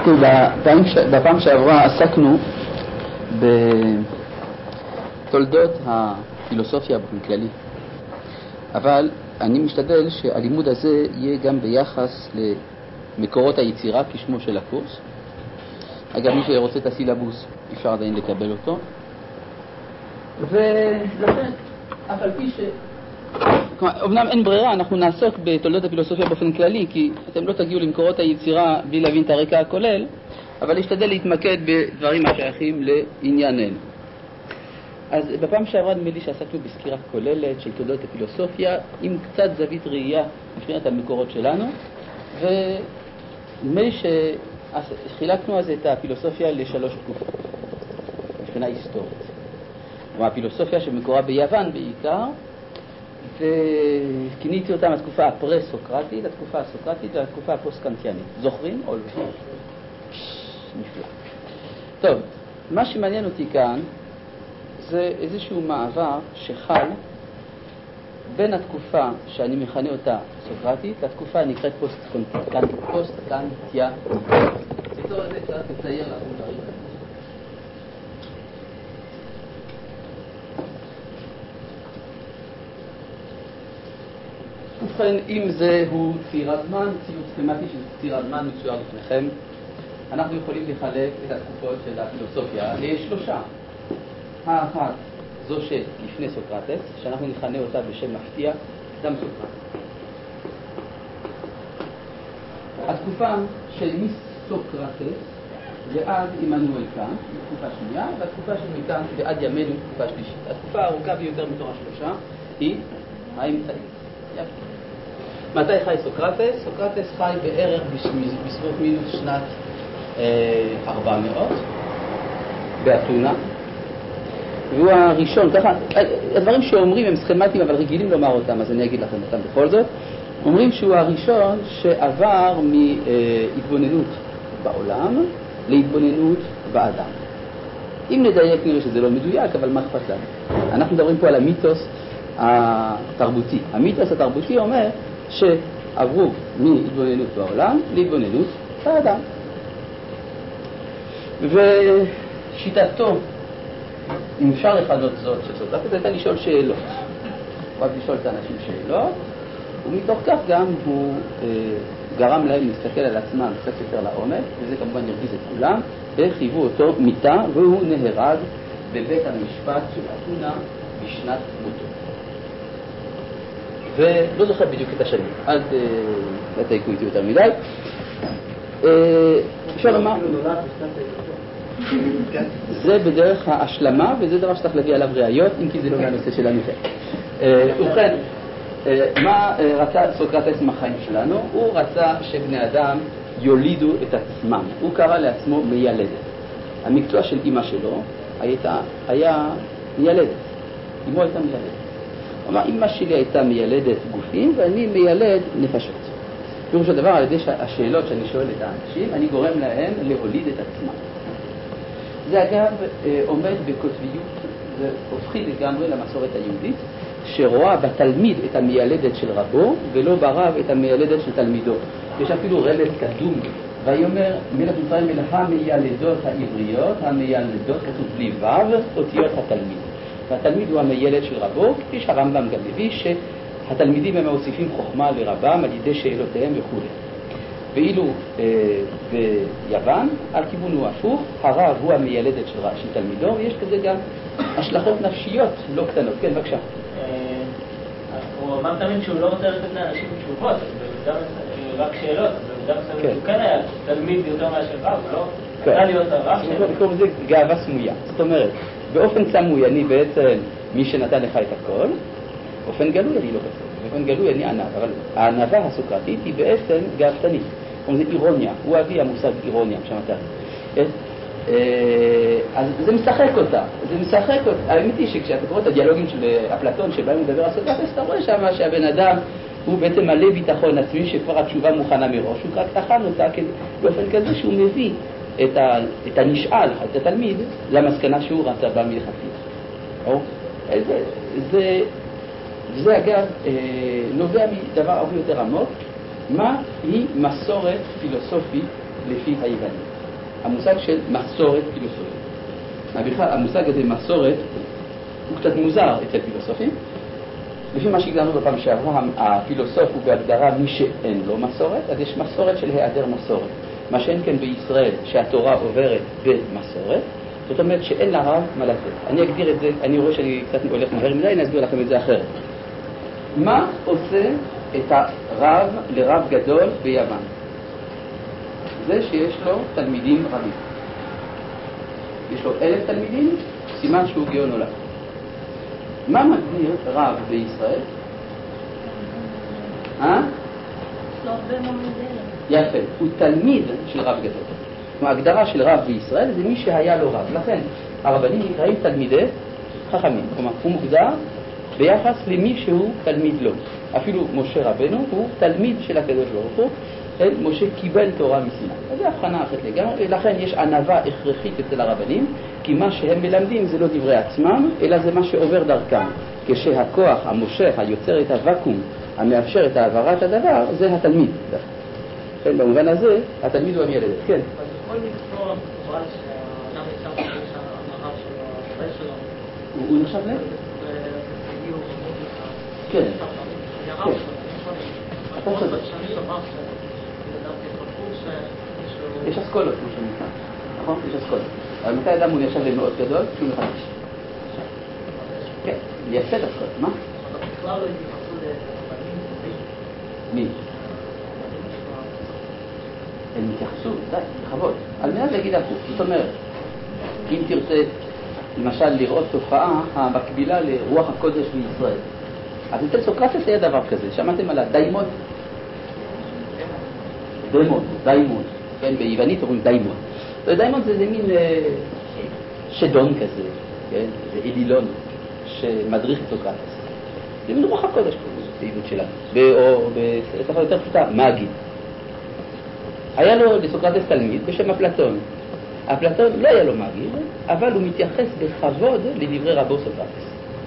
בפעם שעברה עסקנו בתולדות הפילוסופיה באופן כללי, אבל אני משתדל שהלימוד הזה יהיה גם ביחס למקורות היצירה כשמו של הקורס. אגב, מי שרוצה את הסילבוס אפשר עדיין לקבל אותו, ולכן אף על פי אמנם אין ברירה, אנחנו נעסוק בתולדות הפילוסופיה באופן כללי, כי אתם לא תגיעו למקורות היצירה בלי להבין את הרקע הכולל, אבל להשתדל להתמקד בדברים השייכים לענייננו. אז בפעם שעברה נדמה לי שעסקנו בסקירה כוללת של תולדות הפילוסופיה עם קצת זווית ראייה מבחינת המקורות שלנו, ונדמה לי שחילקנו אז את הפילוסופיה לשלוש תקופות מבחינה היסטורית. כלומר, הפילוסופיה שמקורה ביוון בעיקר, וכיניתי אותם התקופה הפרה-סוקרטית, התקופה הסוקרטית והתקופה הפוסט-קנטיאנית. זוכרים או לא? נפלא. טוב, מה שמעניין אותי כאן זה איזשהו מעבר שחל בין התקופה שאני מכנה אותה סוקרטית לתקופה הנקראת פוסט-קנטיאנית. בתור הזה אפשר לצייר לכם דברים. ובכן, אם זהו ציר הזמן, ציור סכמטי של ציר הזמן מצויר לפניכם, אנחנו יכולים לחלק את התקופות של הפילוסופיה לשלושה. האחת זו שלפני סוקרטס, שאנחנו נכנה אותה בשם מפתיע, קדם סוקרטס. התקופה של מסוקרטס ועד עמנואל קאנט, תקופה שנייה, והתקופה של מקאנט ועד ימינו, תקופה שלישית. התקופה הארוכה ביותר מתוך השלושה היא האמצעית. מתי חי סוקרטס? סוקרטס חי בערך בסביבות מינוס שנת 400 באתונה, והוא הראשון. ככה, הדברים שאומרים הם סכמטיים אבל רגילים לומר אותם, אז אני אגיד לכם אותם בכל זאת. אומרים שהוא הראשון שעבר מהתבוננות בעולם להתבוננות באדם. אם נדייק נראה שזה לא מדויק, אבל מה אכפת לנו? אנחנו מדברים פה על המיתוס התרבותי. המיתוס התרבותי אומר שעברו מהתבוננות בעולם להתבוננות באדם. ושיטתו, אם אפשר לכנות זאת של סוקרטס, הייתה לשאול שאלות. הוא רק לשאול את האנשים שאלות, ומתוך כך גם הוא גרם להם להסתכל על עצמם קצת יותר לעומק, וזה כמובן הרגיז את כולם, וחייבו אותו מיתה, והוא נהרג בבית המשפט של אתונה בשנת מותו. ולא זוכר בדיוק את השנים, אל תתייקו איתי יותר מדי. אפשר לומר, זה בדרך ההשלמה, וזה דבר שצריך להביא עליו ראיות, אם כי זה לא מהנושא שלנו. ובכן, מה רצה סוקרטס מהחיים שלנו? הוא רצה שבני אדם יולידו את עצמם. הוא קרא לעצמו מיילדת. המקצוע של אמא שלו היה מיילדת. אמו הייתה מיילדת. הוא אמר, אמא שלי הייתה מיילדת גופים ואני מיילד נפשות. פירוש הדבר, על ידי השאלות שאני שואל את האנשים, אני גורם להם להוליד את עצמם. זה אגב עומד בקוטביות, זה הופכי לגמרי למסורת היהודית, שרואה בתלמיד את המיילדת של רבו, ולא ברב את המיילדת של תלמידו. יש אפילו רבד קדום, ויאמר מלך ישראל מלך המיילדות העבריות, המיילדות כתוב בלי ו', אותיות התלמיד. והתלמיד הוא המיילד של רבו, כפי שהרמב"ם גם מביא, שהתלמידים הם מוסיפים חוכמה לרבם על ידי שאלותיהם וכו'. ואילו ביוון, הכיוון הוא הפוך, הרב הוא המיילדת של תלמידו, ויש כזה גם השלכות נפשיות לא קטנות. כן, בבקשה. הוא אמר תמיד שהוא לא רוצה לתת לאנשים תשובות, רק שאלות, הוא כן היה תלמיד יותר מאשר רב, לא? היה להיות הרב שלו. קוראים לזה גאווה סמויה. זאת אומרת, באופן סמוי אני בעצם מי שנתן לך את הכל, באופן גלוי אני לא בסדר. באופן גלוי אני ענב, אבל הענבה הסוקרטית היא בעצם גאוותנית. זה אירוניה, הוא אבי המושג אירוניה, שמעת? אז זה משחק אותה, האמת היא שכשאתה קורא את הדיאלוגים של אפלטון שבהם הוא מדבר על סוקרטס, אתה רואה שם שהבן אדם הוא בעצם מלא ביטחון עצמי שכבר התשובה מוכנה מראש, הוא רק תחן אותה באופן כזה שהוא מביא את הנשאל, את התלמיד, למסקנה שהוא רצה בה מלכתחילה. זה אגב נובע מדבר הרבה יותר עמוק, מה היא מסורת פילוסופית לפי היוונים. המושג של מסורת פילוסופית. בכלל, המושג הזה מסורת הוא קצת מוזר אצל פילוסופים. לפי מה שהגדרנו בפעם שעברה, הפילוסוף הוא בהגדרה מי שאין לו מסורת, אז יש מסורת של היעדר מסורת. מה שאין כן בישראל, שהתורה עוברת במסורת, זאת אומרת שאין לרב מה לתת. אני אגדיר את זה, אני רואה שאני קצת הולך מהר מדי, אני אסביר לכם את זה אחרת. מה עושה את הרב לרב גדול ביוון? זה שיש לו תלמידים רבים. יש לו 1,000 תלמידים, סימן שהוא גאון עולם. מה מגדיר רב בישראל? יפה, הוא תלמיד של רב גדול. ההגדרה של רב בישראל זה מי שהיה לו רב. לכן הרבנים נקראים תלמידי חכמים. כלומר, הוא מוגדר ביחס למי שהוא תלמיד לו. אפילו משה רבנו הוא תלמיד של הקדוש ברוך הוא. משה קיבל תורה מסיני. אז זה הבחנה אחת לגמרי. לכן יש ענווה הכרחית אצל הרבנים, כי מה שהם מלמדים זה לא דברי עצמם, אלא זה מה שעובר דרכם. כשהכוח המושך, היוצר את הוואקום, המאפשר את העברת הדבר, זה התלמיד. כן, במובן הזה, התלמיד הוא המילדת. כן. אז בכל מקצוע, אבל שאדם יצא שיש המרב שלו, הוא נחשב לב? כן. יש אסכולות, כמו שנקרא. נכון? יש אסכולות. אבל מתי אדם הוא ישב למאות גדול? שהוא מחדש. כן, לייסד אסכולות. מה? בכלל לא התייחסו לרבנים טובים. מי? הם התייחסו, די, בכבוד. על מנת להגיד הפוך. זאת אומרת, אם תרצה, למשל, לראות תופעה המקבילה לרוח הקודש בישראל. אז אצל סוקרטס היה דבר כזה. שמעתם על הדיימון? דיימון. כן, ביוונית אומרים דיימון. דיימון זה מין שדון כזה, כן? זה אדילון שמדריך את סוקרטס. זה מין רוח הקודש פעילות שלנו. או בשפה יותר פשוטה, מאגי. היה לו לסוקרטס תלמיד בשם אפלטון. אפלטון לא היה לו מאגי, אבל הוא מתייחס בכבוד לדברי רבו סוקרטס.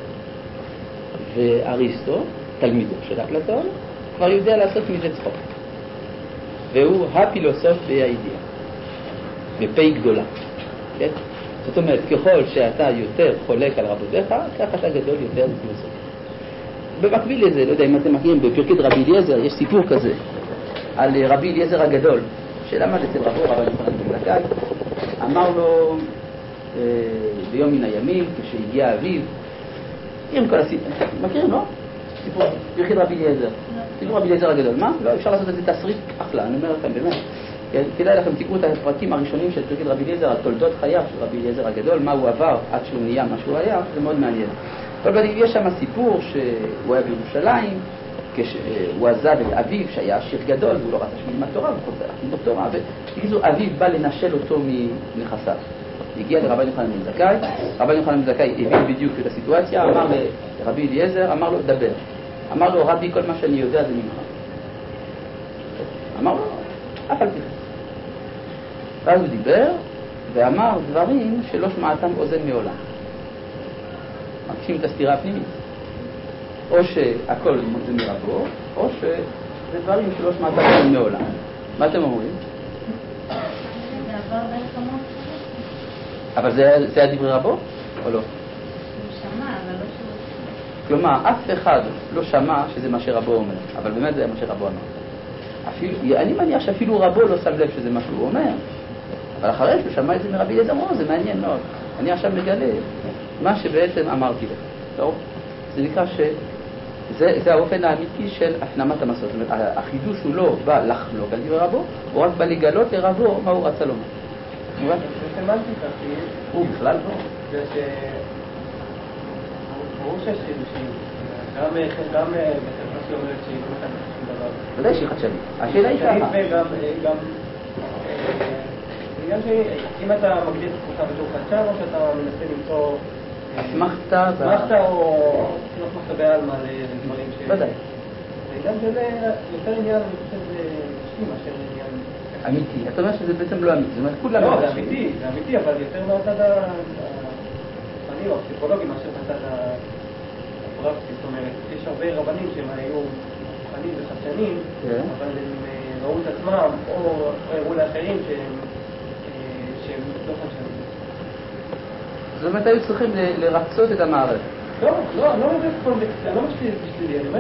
ואריסטו, תלמידו של אפלטון, כבר יודע לעשות מזה צחוק. והוא הפילוסוף בידיעה, בפי גדולה. כן? זאת אומרת, ככל שאתה יותר חולק על רבותיך, כך אתה גדול יותר בפילוסוף. במקביל לזה, לא יודע אם אתם מכירים, בפרקי רבי אליעזר יש סיפור כזה, על רבי אליעזר הגדול, שלמד אצל רבו, רבי יוחנן בן זכאי, אמר לו ביום מן הימים, כשהגיע אביו, עם כל הסיפור, מכירים, לא? סיפור, פרקי רבי אליעזר. סיפור רבי אליעזר הגדול. מה? לא, אפשר לעשות איזה תסריט אחלה, אני אומר לכם באמת. כדאי לכם תקראו את הפרקים הראשונים של פרקי רבי אליעזר, על תולדות חייו של רבי אליעזר הגדול, מה הוא עבר עד שהוא נהיה מה שהוא היה, זה מאוד מעניין. אבל יש שם סיפור שהוא היה בירושלים, כשהוא עזב את אביו שהיה עשיר גדול, והוא לא רצה שהוא ילמד תורה, הוא חוזר ללמוד תורה, ובקיצור אביו בא לנשל אותו מנכסיו. הגיע לרבי יוחנן בן זכאי, רבי יוחנן בן זכאי הבין בדיוק את הסיטואציה, אמר לרבי אליעזר, אמר לו, דבר. אמר לו, רבי, כל מה שאני יודע זה ממך. אמר לו, אף על פי כן. ואז הוא דיבר ואמר דברים שלא שמעתם אוזן מעולם. מקשים את הסתירה הפנימית. או שהכל זה מרבו, או שזה דברים שלא שמעתם אוזן מעולם. מה אתם אומרים? אבל זה היה דברי רבו, או לא? הוא שמע, אבל לא שמע. כלומר, אף אחד לא שמע שזה מה שרבו אומר, אבל באמת זה מה שרבו אמר. אני מניח שאפילו רבו לא שם לב שזה מה שהוא אומר, אבל אחרי שהוא שמע את זה מרבי אליעזר, זה מעניין מאוד. אני עכשיו מגלה מה שבעצם אמרתי לך. טוב? זה נקרא שזה האופן האמיתי של הפנמת המסורת. זאת אומרת, החידוש הוא לא בא לחלוק על דברי רבו, הוא רק בא לגלות לרבו מה הוא רצה לומר. זה סמנטיקה, כי הוא בכלל לא. זה ברור שיש חידושים. גם בחברה שאומרת שהיא לא חדשנית שום דבר. ודאי שהיא חדשנית. השאלה היא ככה. וגם שאם אתה מגדיר את עצמך בתור חדשן, או שאתה מנסה למצוא אסמכתה או לא אסמכתה בעלמא לדברים ש... ודאי. וגם שזה יותר עניין, אני חושב, משלים מאשר עניין אמיתי. אתה אומר שזה בעצם לא אמיתי. זאת אומרת, כולם... לא, זה אמיתי, אבל יותר מהצד הפני או הפסיכולוגי מאשר מהצד הפרקטי. זאת אומרת, יש הרבה רבנים שהם היו מוכנים וחדשנים, אבל הם ראו את עצמם או הראו לאחרים שהם זאת אומרת, היו צריכים לרצות את המערכת. לא אומר פה, לא משפיע בשבילי, אני אומר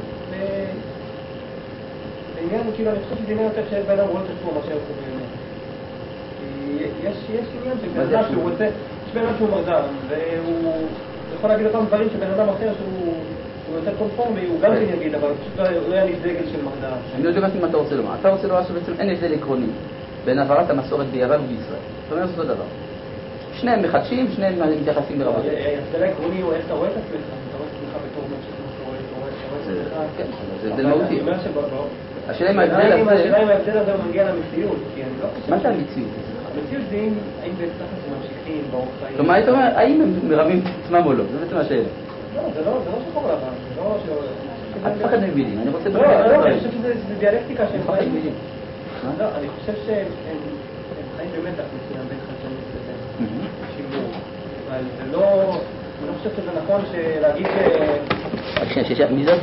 בעניין, כאילו, אני חושב שזה עניין יותר שבן אדם רואה את עצמו מה שהוא באמת. יש עניין שבן אדם שהוא רוצה, יש בן אדם שהוא מרדם, והוא יכול להגיד אותם דברים שבן אדם אחר שהוא יותר קונפורמי, הוא גם כן יגיד, אבל פשוט לא היה לי דגל של מרדם. אני לא יודע מה אתה רוצה לומר. אתה רוצה לומר שבעצם אין הבדל עקרוני בין העברת המסורת ביוון ובישראל. זאת אומרת, זה אותו דבר. שניהם מחדשים, שניהם מתייחסים ברבות. ההבדל העקרוני הוא איך אתה רואה את עצמך, אתה רואה את עצמך בתור משהו כמו שאתה רואה את עצמך. זה הבדל מהותי. אני אומר שבא. השאלה אם ההבדל הזה הוא מגיע למציאות, כי אני לא חושב... מה זה המציאות? המציאות זה האם בתחת ממשיכים באורח חיים. כלומר, היית אומר, האם הם מרמים את עצמם או לא? זה בעצם השאלה. לא, זה לא שחור לבן, זה לא ש... אל תפחד ממילים, אני רוצה... לא, אני חושב שזה דיאלקטיקה שהם חיים. לא, אני חושב שהם חיים במתח מסוים בין חדשנות לבין שימור. אבל זה לא... אני לא חושב שזה נכון להגיד ש... מי זאת?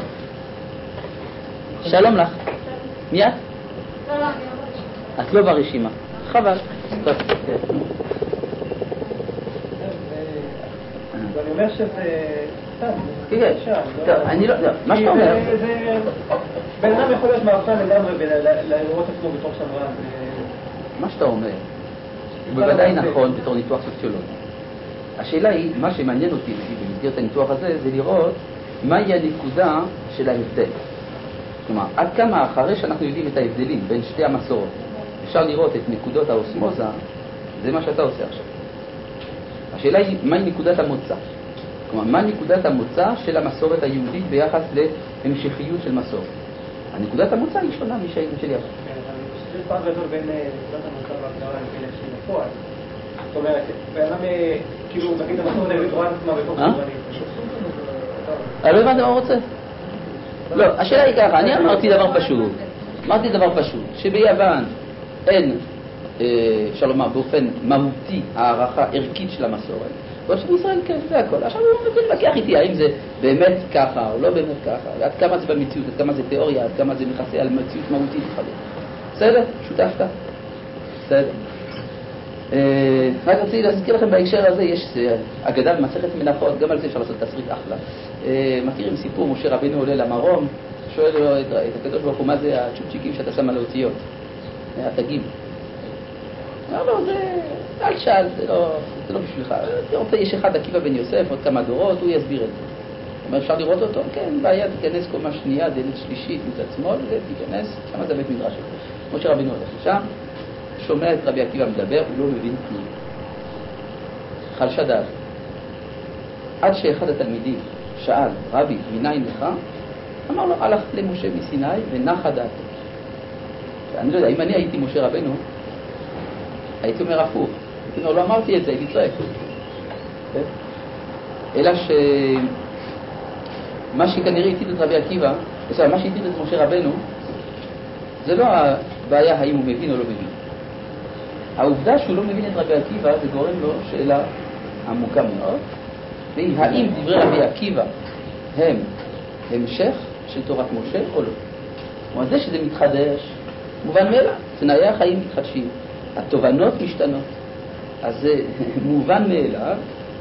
שלום לך. מי את? את לא ברשימה. חבל. ואני אומר שזה... כן, אני לא... מה שאתה אומר? בן אדם יכול להיות מאבחן לגמרי ולראות עצמו בתוך שמרן. מה שאתה אומר הוא בוודאי נכון בתור ניתוח סוציולוגי. השאלה היא, מה שמעניין אותי במסגרת הניתוח הזה, זה לראות מהי הנקודה של ההבדל. כלומר, עד כמה אחרי שאנחנו יודעים את ההבדלים בין שתי המסורות, אפשר לראות את נקודות האוסמוזה, זה מה שאתה עושה עכשיו. השאלה היא, מהי נקודת המוצא? כלומר, מה נקודת המוצא של המסורת היהודית ביחס להמשכיות של מסורת? הנקודת המוצא היא שונה משל יוון. יש פעם גדול בין נקודת המוצא והגדרה לבין איך שהיא בפועל. זאת אומרת, בעולם, כאילו, נגיד המסורת היהודית רואה את עצמה בתור סוברנית. לא הבנת מה הוא רוצה? לא, השאלה היא ככה, אני אמרתי דבר פשוט, שביוון אין, אפשר לומר, באופן מהותי הערכה ערכית של המסורת, ועוד שבישראל כן, זה הכל. עכשיו הוא מבין להתווכח איתי, האם זה באמת ככה או לא באמת ככה, ועד כמה זה במציאות, עד כמה זה תיאוריה, עד כמה זה מכסה על מציאות מהותית וכו'. בסדר? שותפת? בסדר. רק רציתי להזכיר לכם בהקשר הזה, יש אגדה במסכת מנחות, גם על זה אפשר לעשות תסריט אחלה. מכירים סיפור, משה רבינו עולה למרום, שואל לו את הקדוש ברוך הוא, מה זה הצ'ופצ'יקים שאתה שם על האותיות? התגים. אומר לו, אל שאל, זה לא בשבילך. יש אחד עקיבא בן יוסף, עוד כמה דורות, הוא יסביר את זה. אומר, אפשר לראות אותו? כן, בעיה, תיכנס קומה שנייה, דלת שלישית, מצד שמאל, ותיכנס, שם זה בית מדרש. משה רבינו הולך לשם, שומע את רבי עקיבא מדבר, הוא לא מבין כלום. חלשה דעת. עד שאחד התלמידים שאל, רבי, מניין לך? אמר לו, הלכתי למשה מסיני ונחה דעתו. אני לא יודע, אם אני הייתי משה רבינו, הייתי אומר הפוך. הייתי אומר, לא אמרתי את זה, הייתי צועק. אלא מה שכנראה הטיל את רבי עקיבא, מה שהטיל את משה רבינו, זה לא הבעיה האם הוא מבין או לא מבין. העובדה שהוא לא מבין את רבי עקיבא, זה גורם לו שאלה עמוקה מאוד, והיא האם דברי רבי עקיבא הם המשך של תורת משה או לא. כלומר, זה שזה מתחדש, מובן מאליו, תנאי החיים מתחדשים, התובנות משתנות. אז זה מובן מאליו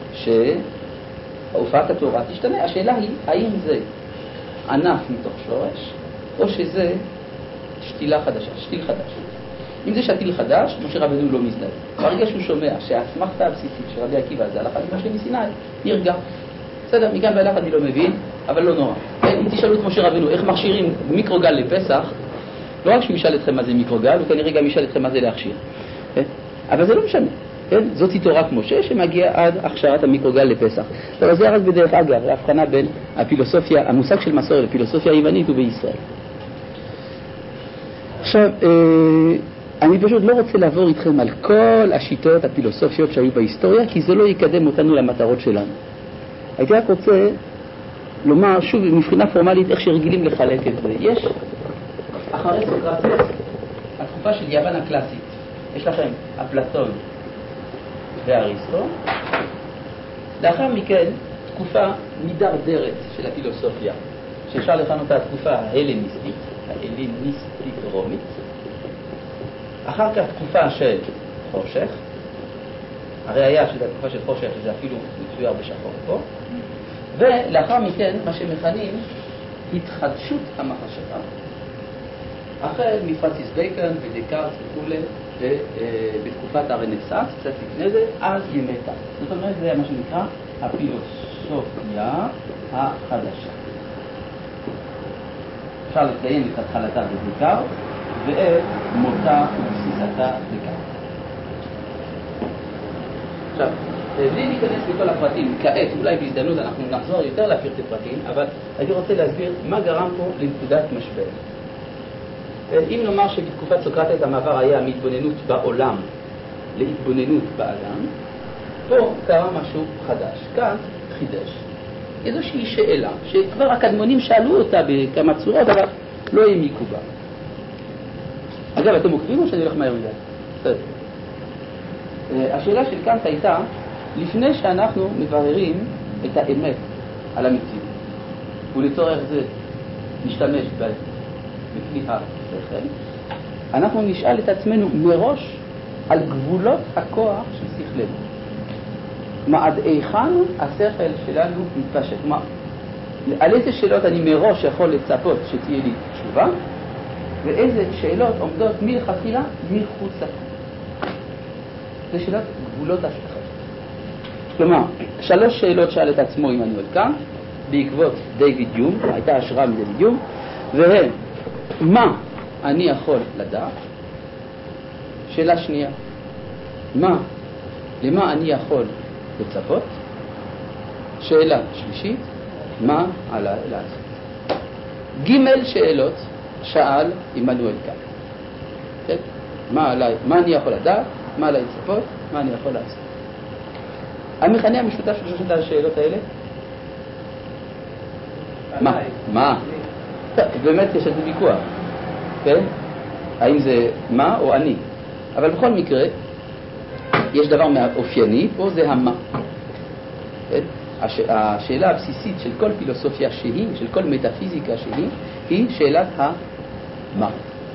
שהופעת התורה תשתנה. השאלה היא, האם זה ענף מתוך שורש, או שזה שתילה חדשה, שתיל חדש. אם זה שתיל חדש, משה רבנו לא מזדהה. ברגע שהוא שומע שהאסמכתה הבסיסית של רבי עקיבא זה הלכה למשה מסיני, נרגע. בסדר, מכאן ואילך אני לא מבין, אבל לא נורא. אם תשאלו את משה רבנו איך מכשירים מיקרוגל לפסח, לא רק שהוא ישאל אתכם מה זה מיקרוגל, הוא כנראה גם ישאל אתכם מה זה להכשיר. אבל זה לא משנה. זאת היא תורת משה שמגיעה עד הכשרת המיקרוגל לפסח. אבל זה רק בדרך אגב, להבחנה בין הפילוסופיה, המושג של מסורת לפילוסופיה היוונית ובישראל. עכשיו, אני פשוט לא רוצה לעבור איתכם על כל השיטות הפילוסופיות שהיו בהיסטוריה, כי זה לא יקדם אותנו למטרות שלנו. הייתי רק רוצה לומר, שוב, מבחינה פורמלית, איך שרגילים לחלק את זה. יש, אחרי סוקרטס, התקופה של יוון הקלאסית, יש לכם אפלטון ואריסטו. לאחר מכן, תקופה מידרדרת של הפילוסופיה, שאפשר לכנות אותה התקופה ההלניסטית, ההלניסטית רומית. אחר כך תקופה של חושך, הראייה שזה התקופה של חושך, שזה אפילו מצויר בשחור פה, ולאחר מכן מה שמכנים התחדשות המחשבה, החל מפרנסיס בייקון ודקארט וכולי, בתקופת הרנסנס, קצת לפני זה, עד ימי קאנט. זאת אומרת, זה מה שנקרא הפילוסופיה החדשה. אפשר לציין את התחלתה בדקארט ואת מותה ובסיסתה דקארט. עכשיו, בלי להיכנס לכל הפרטים, כעת, אולי בהזדמנות אנחנו נחזור יותר לפרטי פרטים, אבל אני רוצה להסביר מה גרם פה לנקודת משבר. אם נאמר שבתקופת סוקרטס המעבר היה מהתבוננות בעולם להתבוננות באדם, פה קרה משהו חדש. קאנט חידש איזושהי שאלה שכבר הקדמונים שאלו אותה בכמה צורות, אבל לא העמיקו בה. אגב, אתם עוקבים או שאני הולך מהר מדי? בסדר. השאלה של קאנט הייתה, לפני שאנחנו מבררים את האמת על המציאות, ולצורך זה נשתמש בכלי השכל, אנחנו נשאל את עצמנו מראש על גבולות הכוח של שכלנו. כלומר, עד היכן השכל שלנו מתפשט. כלומר, על איזה שאלות אני מראש יכול לצפות שתהיה לי תשובה, ואיזה שאלות עומדות מלכתחילה מחוץ לתחום. זה שאלות גבולות השכל. כלומר, 3 שאלות שאל את עצמו עמנואל קאנט, בעקבות דיוויד יום, הייתה השראה מדיוויד יום, והן, מה אני יכול לדעת? שאלה שנייה, למה אני יכול לצפות? שאלה שלישית, מה עליי לעשות? ג' שאלות שאל עמנואל קאנט. כן? מה אני יכול לדעת? מה עליי לצפות? מה אני יכול לעשות? המכנה המשותף של שלושת השאלות האלה? מה? באמת יש איזה ויכוח, כן? האם זה מה או אני? אבל בכל מקרה, יש דבר מאופייני, פה זה המה. כן? השאלה הבסיסית של כל פילוסופיה שהיא, של כל מטאפיזיקה שהיא, היא שאלת המה.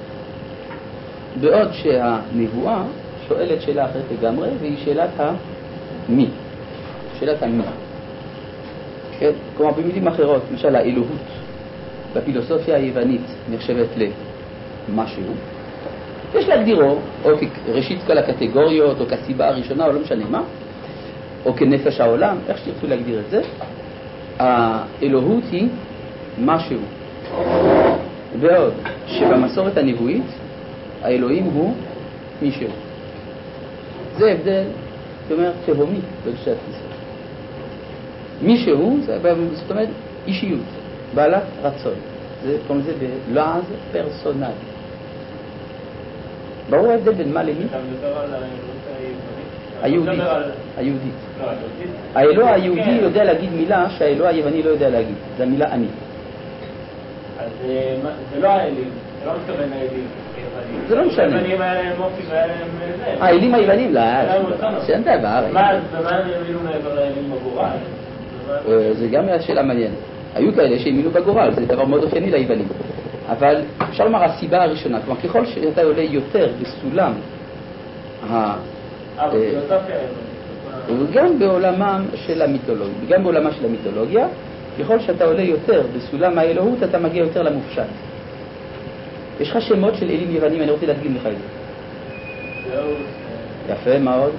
בעוד שהנבואה שואלת שאלה אחרת לגמרי, והיא שאלת המי. שאלת המי. כן? כלומר, במילים אחרות, למשל האלוהות בפילוסופיה היוונית נחשבת למשהו. יש להגדירו, או כראשית כל הקטגוריות, או כסיבה הראשונה, או לא משנה מה, או כנפש העולם, איך שתרצו להגדיר את זה, האלוהות היא משהו. בעוד שבמסורת הנבואית, האלוהים הוא מישהו. זה הבדל, זאת אומרת, תהומי בין שתי התפיסות. מישהו, זאת אומרת, אישיות, בעלת רצון. זה קוראים לזה בלעז פרסונלי. ברור ההבדל בין מה למי? אתה מדבר על האלוהות היהודית. האלוה היהודי יודע להגיד מילה שהאלוה היווני לא יודע להגיד. זה המילה אני. אז זה לא האלים, זה לא מתכוון לאלים. זה לא משנה. היוונים היה להם אופי והיה להם זה. האלים היוונים, לא, שאין דבר. ומה הם האמינו מעבר לאלים בגורל? זה גם שאלה מעניינת. היו כאלה שהאמינו בגורל, זה דבר מאוד אופייני ליוונים. אבל אפשר לומר הסיבה הראשונה, כלומר ככל שאתה עולה יותר בסולם וגם בעולמם של המיתולוגיה, וגם בעולמה של המיתולוגיה, ככל שאתה עולה יותר בסולם האלוהות, אתה מגיע יותר למופשט. יש לך שמות של אלים יוונים, אני רוצה להדגים לך את זה. יפה מאוד.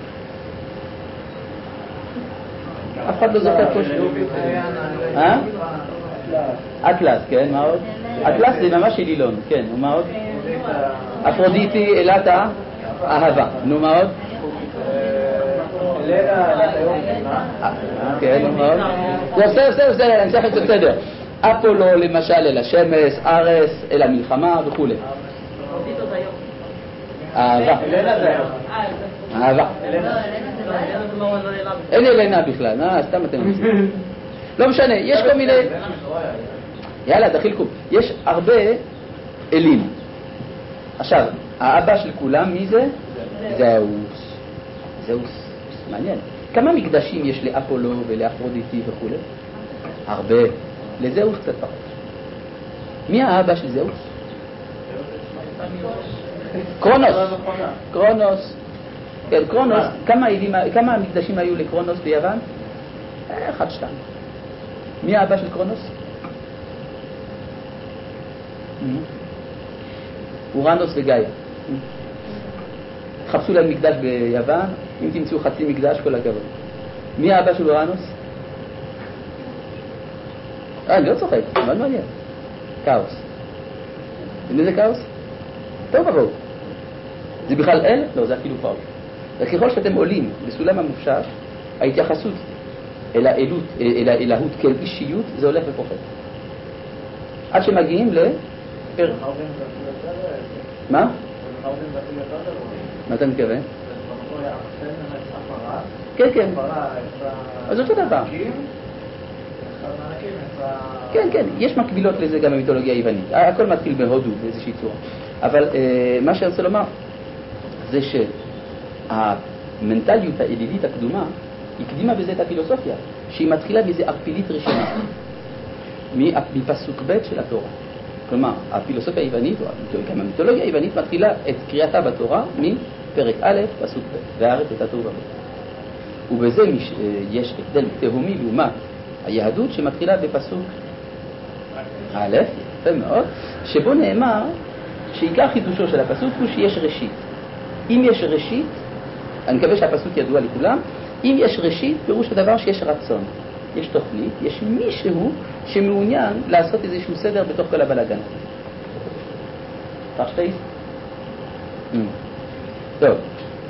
אף אחד לא זוכר פה שיעור. אטלס, כן, מה עוד? אטלס זה ממש אלילון, כן, ומה עוד? אפרודיטי, אלת האהבה, נו מה עוד? כן, נו מה עוד? בסדר, אני צריך את בסדר. אפולו למשל אל השמש, ארס אל המלחמה וכו'. אהבה. אהבה. אין אלנה בכלל, סתם אתם רוצים. לא משנה, יש כל מיני... יאללה, תחילקו. יש הרבה אלים. עכשיו, האבא של כולם, מי זה? זהוס. זהוס. מעניין. כמה מקדשים יש לאפולו ולאפרודיטי וכו'? הרבה. לזהוס קצת פחות. מי האבא של זהוס? קרונוס. קרונוס. כן, קרונוס, כמה מקדשים היו לקרונוס ביוון? 1, 2. מי האבא של קרונוס? אורנוס וגאיה. חפשו להם מקדש ביוון, אם תמצאו חצי מקדש, כל הכבוד. מי האבא של אורנוס? אני לא צוחק, מאוד מעניין. כאוס. מי זה כאוס? טוב עבור. זה בכלל אל? לא, זה אפילו פאול. וככל שאתם עולים בסולם המופשט, ההתייחסות אל האלוהות כאל אישיות, זה הולך ופוחת. עד שמגיעים לפרק. מה? מה אתה מתכוון? כן, כן. אז אותו דבר. כן, כן, יש מקבילות לזה גם במיתולוגיה היוונית. הכל מתחיל בהודו באיזושהי צורה. אבל מה שאני רוצה לומר זה שהמנטליות האלילית הקדומה הקדימה בזה את הפילוסופיה, שהיא מתחילה מזה ערפילית ראשונה, מפסוק ב' של התורה. כלומר, הפילוסופיה היוונית, או גם המיתולוגיה היוונית, מתחילה את קריאתה בתורה מפרק א', פסוק ב', והארץ הייתה תוהו ובוהו. ובזה יש הבדל תהומי לעומת היהדות שמתחילה בפסוק א', יפה מאוד, שבו נאמר שעיקר חידושו של הפסוק הוא שיש ראשית. אם יש ראשית, אני מקווה שהפסוק ידוע לכולם, אם יש ראשית, פירוש הדבר שיש רצון, יש תוכנית, יש מישהו שמעוניין לעשות איזשהו סדר בתוך כל הבלגן. פרשטייס? טוב.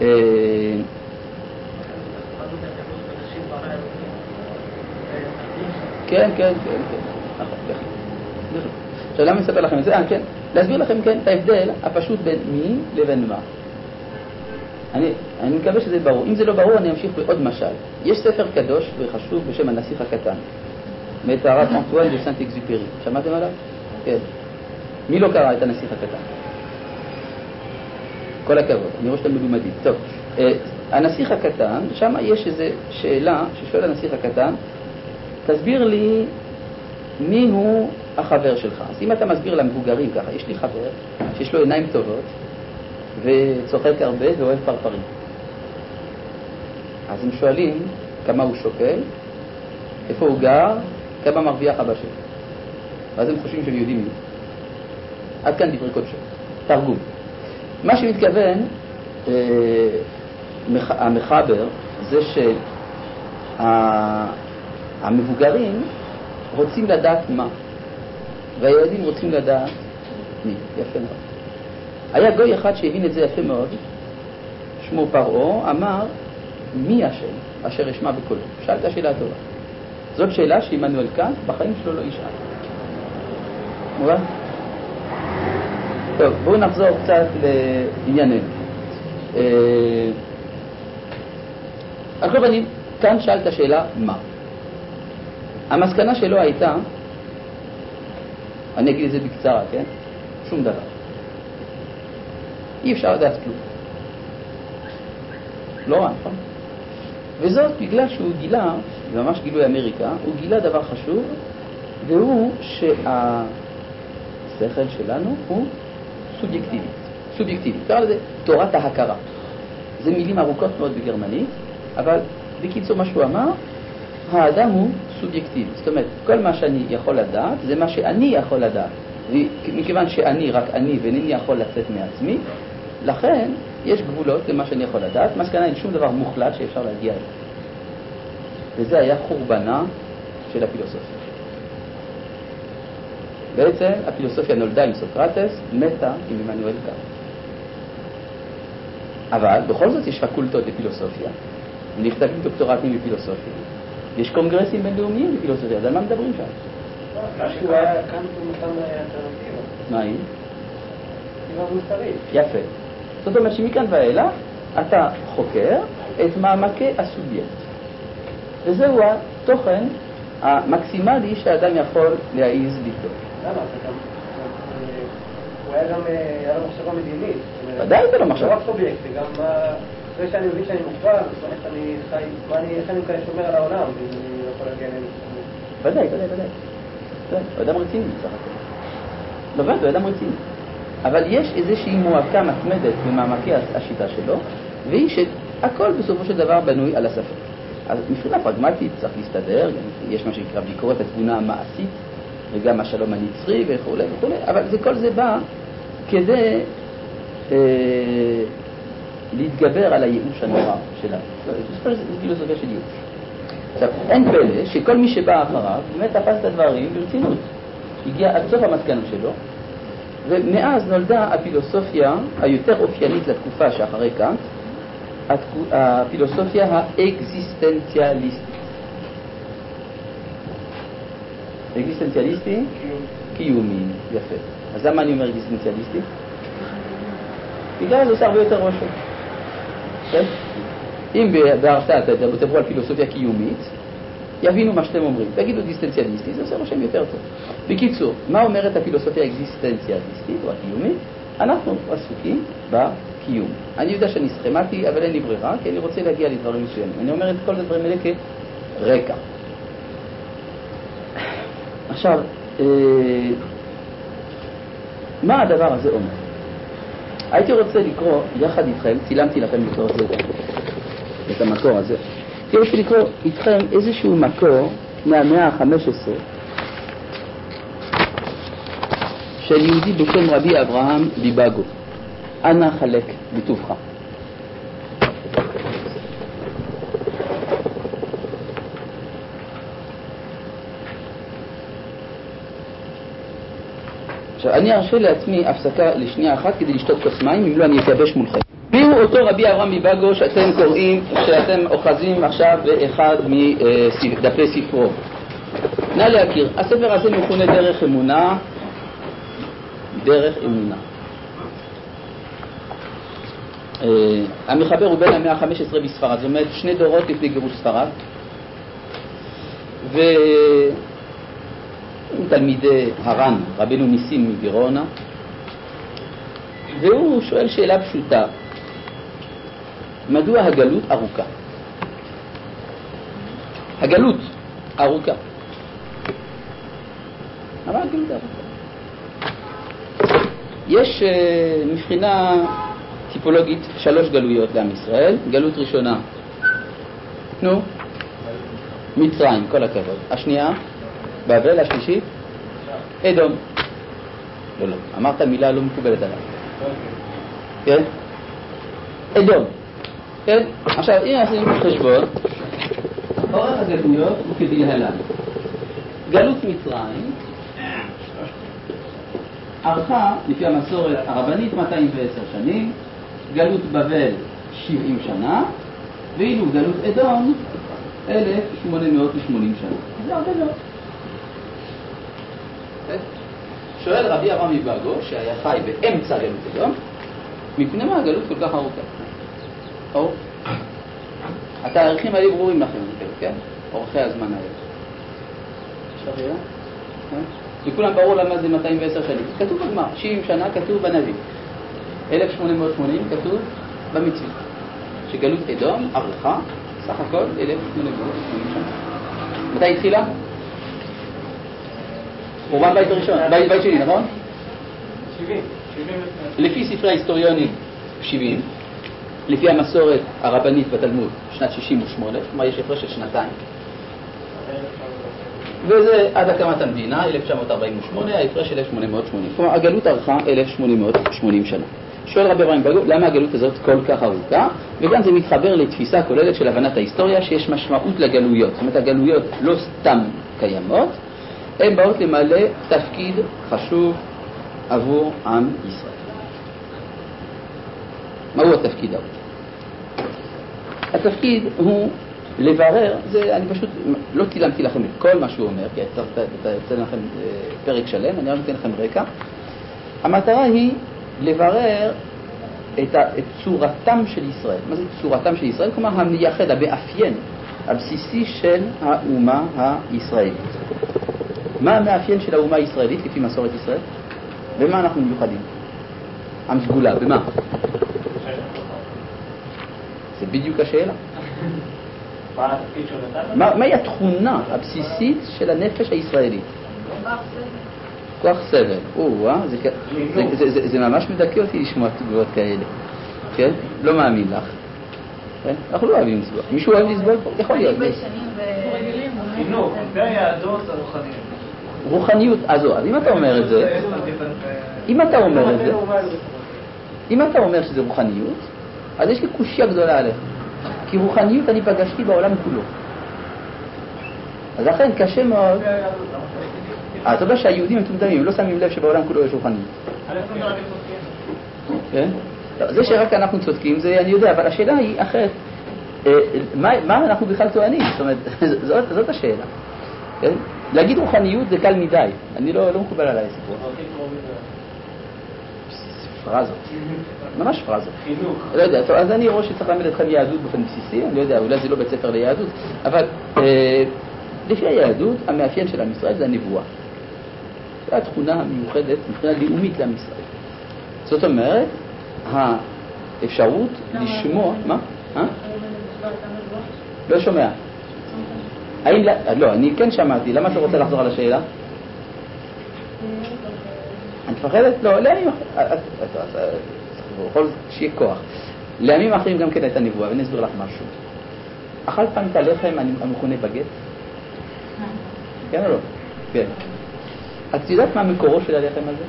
כן, כן, כן, כן. נכון, בהחלט. עכשיו למה אני אספר לכם את זה? כן. להסביר לכם כן את ההבדל הפשוט בין מי לבין מה. אני מקווה שזה ברור. אם זה לא ברור, אני אמשיך בעוד משל. יש ספר קדוש וחשוב בשם הנסיך הקטן, מאת הרב אנטואן דה סנט אקזופרי. שמעתם עליו? כן. מי לא קרא את הנסיך הקטן? כל הכבוד, אני רואה שאתם מלומדים. טוב, הנסיך הקטן, שם יש איזו שאלה ששואל הנסיך הקטן, תסביר לי מי הוא החבר שלך. אז אם אתה מסביר למבוגרים ככה, יש לי חבר שיש לו עיניים טובות וצוחק הרבה ואוהב פרפרים. אז הם שואלים כמה הוא שוקל, איפה הוא גר, כמה מרוויח אבא שלו. ואז הם חושבים שהם יודעים מי. עד כאן דברי קודשו. תרגום. מה שמתכוון המחבר זה שהמבוגרים רוצים לדעת מה, והילדים רוצים לדעת מי. יפה מאוד. היה גוי אחד שהבין את זה יפה מאוד, שמו פרעה, אמר מי השם אשר אשמע בקולו. שאלת שאלה טובה. זאת שאלה שעמנואל קאנט בחיים שלו לא ישאל. מובן? טוב, בואו נחזור קצת לענייננו. על כל פנים, כאן שאלת שאלה מה. המסקנה שלו הייתה, אני אגיד את זה בקצרה, כן? שום דבר. אי אפשר לדעת כלום. לא רע, נכון? וזאת בגלל שהוא גילה, ממש גילוי אמריקה, הוא גילה דבר חשוב, והוא שהשכל שלנו הוא סובייקטיבי. קרא לזה תורת ההכרה. זה מילים ארוכות מאוד בגרמנית, אבל בקיצור מה שהוא אמר, האדם הוא סובייקטיבי. זאת אומרת, כל מה שאני יכול לדעת, זה מה שאני יכול לדעת. ומכיוון שאני, רק אני, ואינני יכול לצאת מעצמי, לכן יש גבולות למה שאני יכול לדעת. מסקנה אין שום דבר מוחלט שאפשר להגיע אליו. וזה היה חורבנה של הפילוסופיה. בעצם הפילוסופיה נולדה עם סוקרטס, מתה עם עמנואל קאנט. אבל בכל זאת יש פקולטות לפילוסופיה, נכתבים דוקטורטים בפילוסופיה, יש קונגרסים בינלאומיים בפילוסופיה, אז על מה מדברים שם? שהוא היה קאנט ומתן אלטרנטיבה. מה היא? אלטרנטיבה מוסרית. יפה. זאת אומרת שמכאן ואילך אתה חוקר את מעמקי הסובייקט. וזהו התוכן המקסימלי שהאדם יכול להעיז לבדוק. למה? הוא היה גם, היה לו מחשבה מדינית. ודאי זה לא מחשבה. לא רק סובייקטי, גם אחרי שאני מבין שאני מוגבל, איך אני חי, איך אני שומר על העולם, אם אני לא יכול להגיע אלינו. ודאי. הוא אדם רציני בסך הכל. לא באמת, הוא אדם רציני. אבל יש איזושהי מועקה מתמדת במעמקי השיטה שלו, והיא הכל בסופו של דבר בנוי על הספק. אז מבחינה פרגמטית צריך להסתדר, יש מה שנקרא ביקורת התבונה המעשית, וגם השלום הנצרי וכו' וכו', אבל כל זה בא כדי להתגבר על הייאוש הנורא שלנו. זה פילוסופיה של ייאוש. עכשיו, אין פלא שכל מי שבא אחריו באמת תפס את הדברים ברצינות. הגיע עד סוף המסקנות שלו, ומאז נולדה הפילוסופיה היותר אופיינית לתקופה שאחרי קאנט, הפילוסופיה האקזיסטנציאליסטית. אקזיסטנציאליסטי? קיומי, יפה. אז למה אני אומר אקזיסטנציאליסטי? בגלל זה עושה הרבה יותר רושם. כן? אם בהרצאה תדברו על פילוסופיה קיומית, יבינו מה שאתם אומרים. תגידו אקזיסטנציאליסטי, זה עושה רושם יותר טוב. בקיצור, מה אומרת הפילוסופיה האקזיסטנציאליסטית או הקיומית? אנחנו עסוקים בקיום. אני יודע שאני סכמתי, אבל אין לי ברירה, כי אני רוצה להגיע לדברים מסוימים. אני אומר את כל הדברים האלה כרקע. עכשיו, מה הדבר הזה אומר? הייתי רוצה לקרוא יחד איתכם, צילמתי לכם לקרוא את המקור הזה. הייתי רוצה לקרוא איתכם איזשהו מקור מהמאה ה-15 של יהודי בשם רבי אברהם ביבאגו. אנא חלק בטובך. עכשיו, אני ארשה לעצמי הפסקה לשנייה אחת כדי לשתות כוס מים, אם לא אני אתייבש מולכם. מיהו אותו רבי אברהם ביבאגו שאתם קוראים, שאתם אוחזים עכשיו באחד מדפי ספרו? נא להכיר, הספר הזה מכונה דרך אמונה. דרך אמונה. המחבר הוא בין המאה ה-15 בספרד, זאת אומרת 2 דורות לפני גירוש ספרד, תלמידי הר"ן, רבנו ניסים מגרונה, והוא שואל שאלה פשוטה: מדוע הגלות ארוכה? הגלות ארוכה. אבל הגלות ארוכה. יש מבחינה טיפולוגית 3 גלויות לעם ישראל. גלות ראשונה, מצרים, כל הכבוד. השנייה, בבל. השלישית, אדום. לא, אמרת מילה לא מקובלת עליו. כן? אדום. כן? עכשיו, אם עשינו חשבון, אורך הגלויות הוא כדלהלן. גלות מצרים ארכה, לפי המסורת הרבנית, 210 שנים, גלות בבל 70 שנה, ואילו גלות אדום 1880 שנה. זה הרבה מאוד. שואל רבי אברהם ביבאגו, שהיה חי באמצע גלות אדום, מפני מה הגלות כל כך ארוכה? התאריכים האלה ברורים לכם, כן? אורכי הזמן האלה. עכשיו יהיה? וכולם ברור למה זה 210 שנים. כתוב בגמר, 70 שנה כתוב בנביא. 1880 כתוב במצוות. שגלות אדום ארכה, סך הכל 1880 שנה. מתי התחילה? חורבן בית ראשון, בית שני, נכון? 70. לפי ספרי ההיסטוריונים 70, לפי המסורת הרבנית בתלמוד שנת 68, כלומר יש הפרש של 2 שנים. וזה עד הקמת המדינה, 1948, ההפרש של 1880. כלומר, הגלות ארכה 1880 שנה. שואל רבי אברהם ביבאגו, למה הגלות הזאת כל כך ארוכה? וגם זה מתחבר לתפיסה כוללת של הבנת ההיסטוריה, שיש משמעות לגלויות. זאת אומרת, הגלויות לא סתם קיימות, הן באות למלא תפקיד חשוב עבור עם ישראל. מהו התפקיד הזה? התפקיד הוא לברר, אני פשוט לא צילמתי לכם את כל מה שהוא אומר, כי אצל לכם פרק שלם, אני רק אתן לכם רקע. המטרה היא לברר את צורתם של ישראל. מה זה צורתם של ישראל? כלומר, המייחד, המאפיין, הבסיסי של האומה הישראלית. מה המאפיין של האומה הישראלית לפי מסורת ישראל? במה אנחנו מיוחדים? עם סגולה, במה? זה בדיוק השאלה. מהי התכונה הבסיסית של הנפש הישראלית? כוח סבל. זה ממש מדכא אותי לשמוע תגובות כאלה. כן? לא מאמין לך. אנחנו לא אוהבים לסבול. מישהו אוהב לסבול? יכול להיות. חינוך, זה היהדות הרוחניות. רוחניות, אז אם אתה אומר את זה, אם אתה אומר שזה רוחניות, אז יש לי קושיה גדולה עליך. כי רוחניות אני פגשתי בעולם כולו. אז לכן קשה מאוד. אתה יודע שהיהודים הם מטומטמים, הם לא שמים לב שבעולם כולו יש רוחניות. זה שרק אנחנו צודקים, זה אני יודע, אבל השאלה היא אחרת. מה אנחנו בכלל טוענים? זאת אומרת, זאת השאלה. להגיד רוחניות זה קל מדי. אני לא מקובל עליי סיפור. פרזות. ממש פרזות. לא יודע, אז אני רואה שצריך ללמד אתכם יהדות באופן בסיסי, אני לא יודע, אולי זה לא בית ספר ליהדות, אבל לפי היהדות, המאפיין של עם ישראל זה הנבואה. זו התכונה המיוחדת, מבחינה לאומית לעם ישראל. זאת אומרת, האפשרות לשמוע, מה? לא שומע. לא, אני כן שמעתי, למה אתה רוצה לחזור על השאלה? אני מפחדת? לא, לימים בכל זאת שיהיה כוח. לימים האחרים גם כן הייתה נבואה, ואני אסביר לך משהו. אכל פעם את הלחם המכונה בגט? כן או לא? כן. את יודעת מה המקורו של הלחם הזה?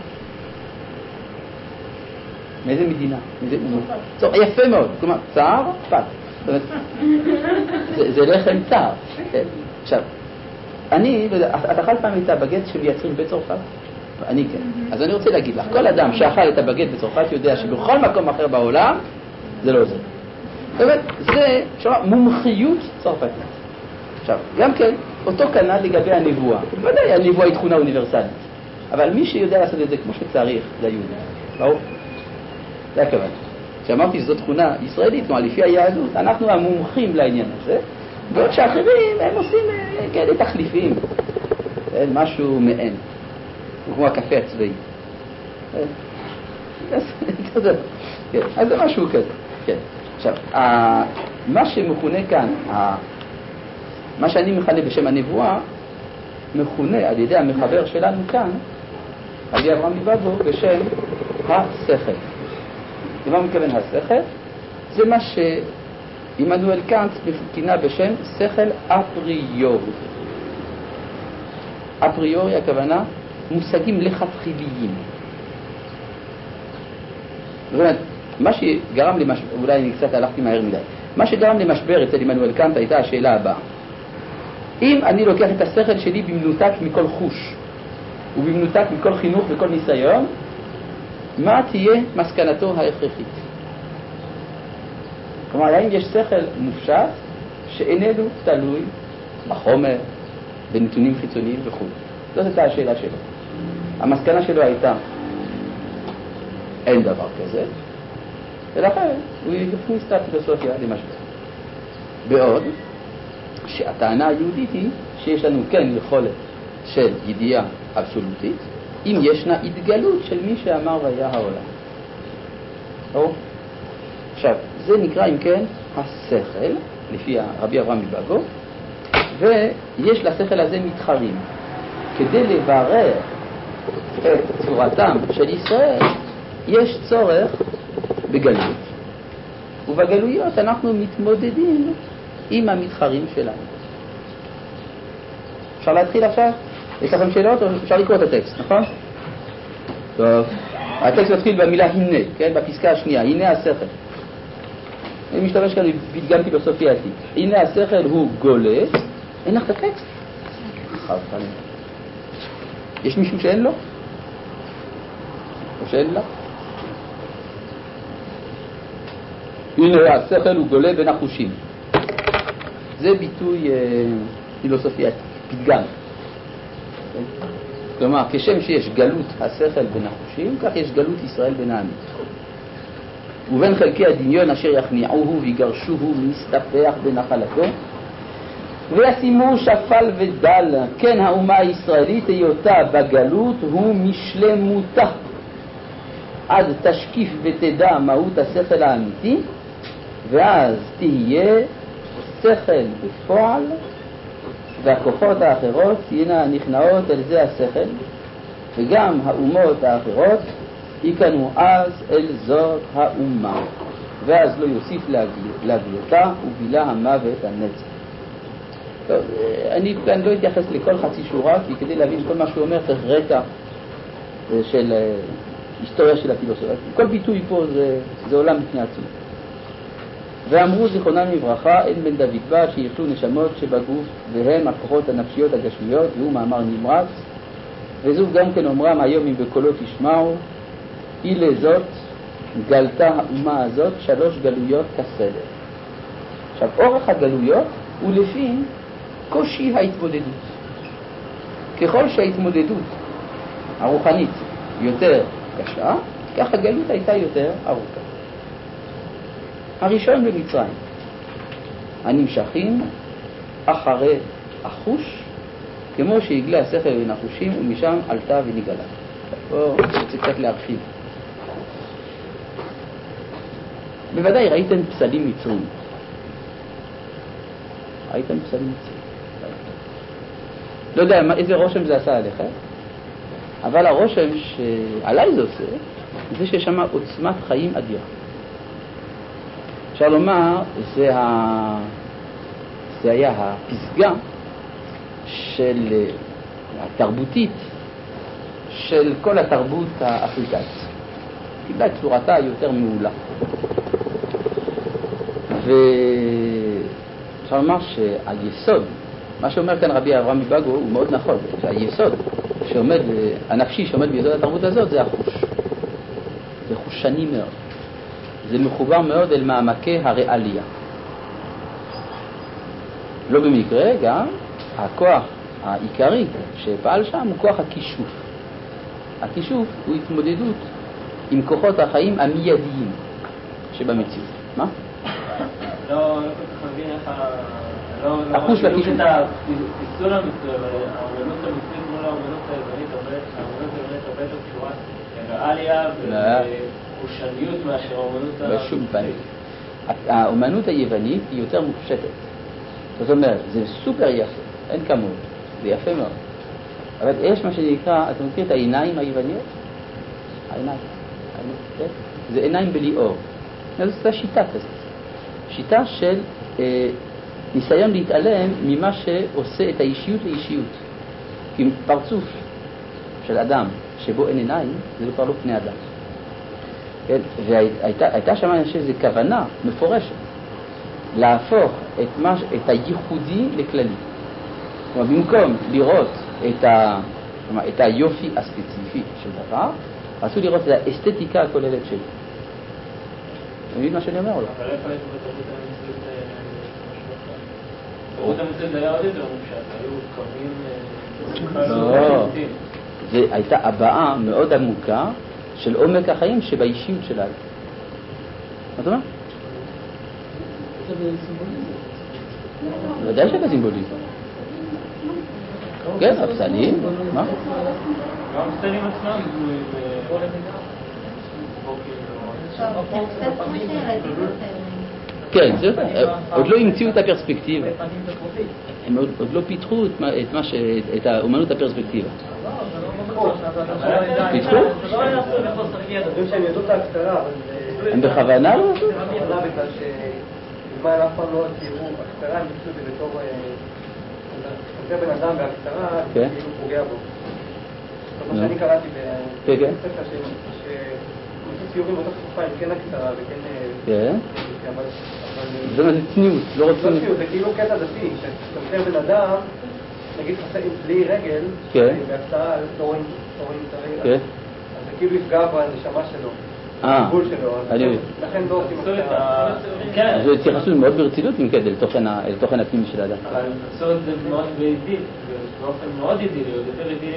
מאיזה מדינה? יפה מאוד. כלומר, צער, פת. זה לחם צער. עכשיו, את אכל פעם את הבגט שמייצרים בצרפת? אני כן. אז אני רוצה להגיד לך, כל אדם שאכל את הבגט בצרפת יודע שבכל מקום אחר בעולם זה לא זה. זאת אומרת, זה מומחיות צרפתית. עכשיו, גם כן, אותו כנ"ל לגבי הנבואה. בוודאי, הנבואה היא תכונה אוניברסלית. אבל מי שיודע לעשות את זה כמו שצריך, זה היהודי. ברור? זה הכוונה. כשאמרתי שזו תכונה ישראלית, כלומר, לפי היהדות, אנחנו המומחים לעניין הזה, ועוד שאחרים הם עושים כאלה תחליפים. משהו מעין. כמו הקפה הצבאי. אז זה משהו כזה. עכשיו, מה שמכונה כאן, מה שאני מכנה בשם הנבואה, מכונה על ידי המחבר שלנו כאן, על ידי אברהם מבבו, בשם השכל. למה מכוון השכל? זה מה שעמנואל קאנט כינה בשם שכל אפריורי. אפריורי הכוונה מושגים לכתחיליים. זאת אומרת, מה שגרם למשבר, אולי אני קצת הלכתי מהר מדי, מה שגרם למשבר אצל עמנואל קאנט הייתה השאלה הבאה. אם אני לוקח את השכל שלי במנותק מכל חוש ובמנותק מכל חינוך וכל ניסיון, מה תהיה מסקנתו ההכרחית? כלומר, האם יש שכל מופשט שאיננו תלוי בחומר, בנתונים חיצוניים וכו'. זאת הייתה השאלה שלו. המסקנה שלו הייתה, אין דבר כזה, ולכן הוא הכניס את הפילוסופיה למשבר. בעוד שהטענה היהודית היא שיש לנו כן יכולת של ידיעה אבסולוטית, אם ישנה התגלות של מי שאמר והיה העולם. עכשיו, זה נקרא אם כן השכל, לפי רבי אברהם מבבו, ויש לשכל הזה מתחרים. כדי לברר את צורתם של ישראל, יש צורך בגלות. ובגלויות אנחנו מתמודדים עם המתחרים שלנו. אפשר להתחיל עכשיו? יש לכם שאלות או אפשר לקרוא את הטקסט, נכון? טוב. הטקסט מתחיל במילה הנה, כן? בפסקה השנייה, הנה השכל. אני משתמש כאן בפתגם פילוסופי עתיק. הנה השכל הוא גולה. אין לך את הטקסט? יש מישהו שאין לו? או שאין לה? הנה השכל הוא גולה בין החושים. זה ביטוי פילוסופי עתיק, פתגם. כלומר, כשם שיש גלות השכל בין החושים, כך יש גלות ישראל בין העמים. ובין חלקי הדמיון אשר יכניעוהו ויגרשוהו מסתפח בנחלתו, וישימו שפל ודל, כן האומה הישראלית היותה בגלות הוא משלמותה. עד תשקיף ותדע מהות השכל האמיתי, ואז תהיה שכל בפועל, והכוחות האחרות תהיינה נכנעות אל זה השכל, וגם האומות האחרות ייכנו אז אל זאת האומה. ואז לא יוסיף להגלותה, ובילה המוות הנצח. טוב, אני כאן לא אתייחס לכל חצי שורה, כי כדי להבין כל מה שהוא אומר צריך רקע של היסטוריה של הפילוסופיה. כל ביטוי פה זה עולם בפני עצמו. ואמרו זיכרונם לברכה, אין בן דוד בת שירצו נשמות שבגוף, והם הכוחות הנפשיות הגשמיות, והוא מאמר נמרץ, וזו גם כן אומרם היום אם בקולו תשמעו, היא לזאת גלתה האומה הזאת 3 גלויות כסדר. עכשיו, אורך הגלויות הוא לפי קושי ההתמודדות. ככל שההתמודדות הרוחנית יותר קשה, כך הגלות הייתה יותר ארוכה. הראשון במצרים, הנמשכים אחרי החוש, כמו שהגלה השכל בין החושים, ומשם עלתה ונגלה. פה רוצה קצת להרחיב. בוודאי ראיתם פסלים מצרים. ראיתם פסלים מצרים. לא יודע איזה רושם זה עשה עליכם, אבל הרושם שעליי זה עושה, זה שיש שם עוצמת חיים אדירה. אפשר לומר, זה היה הפסגה של התרבותית של כל התרבות האפריקאית. קיבלה את צורתה היותר מעולה. ואפשר לומר שהיסוד, מה שאומר כאן רבי אברהם מבגו הוא מאוד נכון, שהיסוד הנפשי שעומד ביסוד התרבות הזאת זה החוש. זה חושני מאוד. זה מחובר מאוד אל מעמקי הריאליה. לא במקרה גם הכוח העיקרי שפעל שם הוא כוח הכישוף. הכישוף הוא התמודדות עם כוחות החיים המיידיים שבמציאות. מה? לא כל כך מבין איך החוש והכישוף. את הפיסול המצוי, אבל האומנות המצוית מול האומנות היוונית הרבה יותר קשורה לריאליה וחושניות מאשר האומנות בשום פנים. האומנות היוונית היא יותר מופשטת. זאת אומרת, זה סופר יפה, אין כמות, זה יפה מאוד. אבל יש מה שנקרא, אתה מכיר את העיניים היווניות? העיניים, זה עיניים בלי אור. זו שיטה כזאת. שיטה של ניסיון להתעלם ממה שעושה את האישיות לאישיות. כי פרצוף של אדם שבו אין עיניים, זה כבר לא פני אדם. והייתה שם אני חושב, זו כוונה מפורשת. להפוך את הייחודי לכללי. כלומר, במקום לראות את היופי הספציפי של דבר, רצו לראות את האסתטיקה הכוללת שלי. אתה מבין מה שאני אומר או לא? אבל איפה יש בתרבות המצוית היה עוד יותר מופשט, היו קווים... לא, זה הייתה הבעה מאוד עמוקה של עומק החיים שבאישיות שלה. מה אתה אומר? ודאי שזה סימבוליזם. כן, הפסלים, מה? גם הפסלים עצמם כן, עוד לא המציאו את הפרספקטיבה. הם עוד לא פיתחו את האומנות הפרספקטיבה. פיתחו? הם בכוונה לא עשו? בזמן אף פעם לא תראו, הקצרה הם יצאו את זה בתור זה בן אדם בהקצרה, כאילו פוגע בו. מה שאני קראתי בספר שעשו ציורים באותה תקופה עם כן הקצרה וכן... זה מה זה צניעות, לא רוצים... לא צניעות, זה כאילו קטע דתי, כשאתה בן אדם, נגיד חסר עם בלי רגל, בהקצרה לא רואים את הרגל, אז זה כאילו יפגע בנשמה שלו. הגבול שלו, לכן לא עושים הקצרה. זה התייחסות מאוד ברצינות לתוכן הפנימי של האדם. אבל עשו את זה מאוד באידיל, באופן מאוד אידילי, עוד יותר אידילי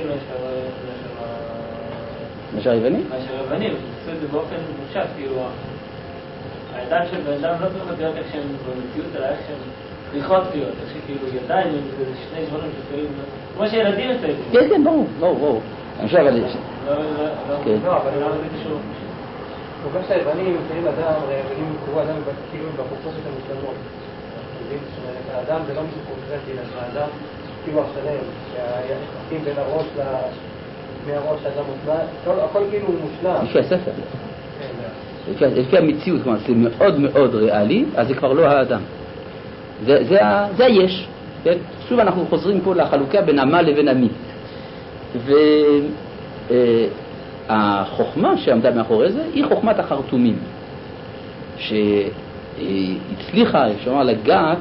מאשר היווני? מאשר היווני, עשו את זה באופן מופשט, כאילו הידיים של בן אדם לא צריכות להיות איך שהן במציאות, אלא איך שהן צריכות להיות, איך שכאילו ידיים הם שני דברים שכאילו, כמו שילדים מציינים. כן, כן, ברור. אני חושב אבל... לא, אבל למה זה קשור? כל כך שהיוונים מציינים אדם, הרי היוונים יקראו אדם כאילו בפרופורציות המושלמות. האדם זה לא משהו קונקרטי, אלא האדם כאילו השלם, שהיחסים בין הראש מהראש לאדם מושלם, הכל כאילו מושלם. לפי הספר. כן, לפי המציאות, כלומר, זה מאוד מאוד ריאלי, אז זה כבר לא האדם. זה היש. כן? שוב אנחנו חוזרים פה לחלוקה בין המה לבין המי. והחוכמה שעמדה מאחורי זה היא חוכמת החרטומים, שהצליחה, אפשר לומר, לגעת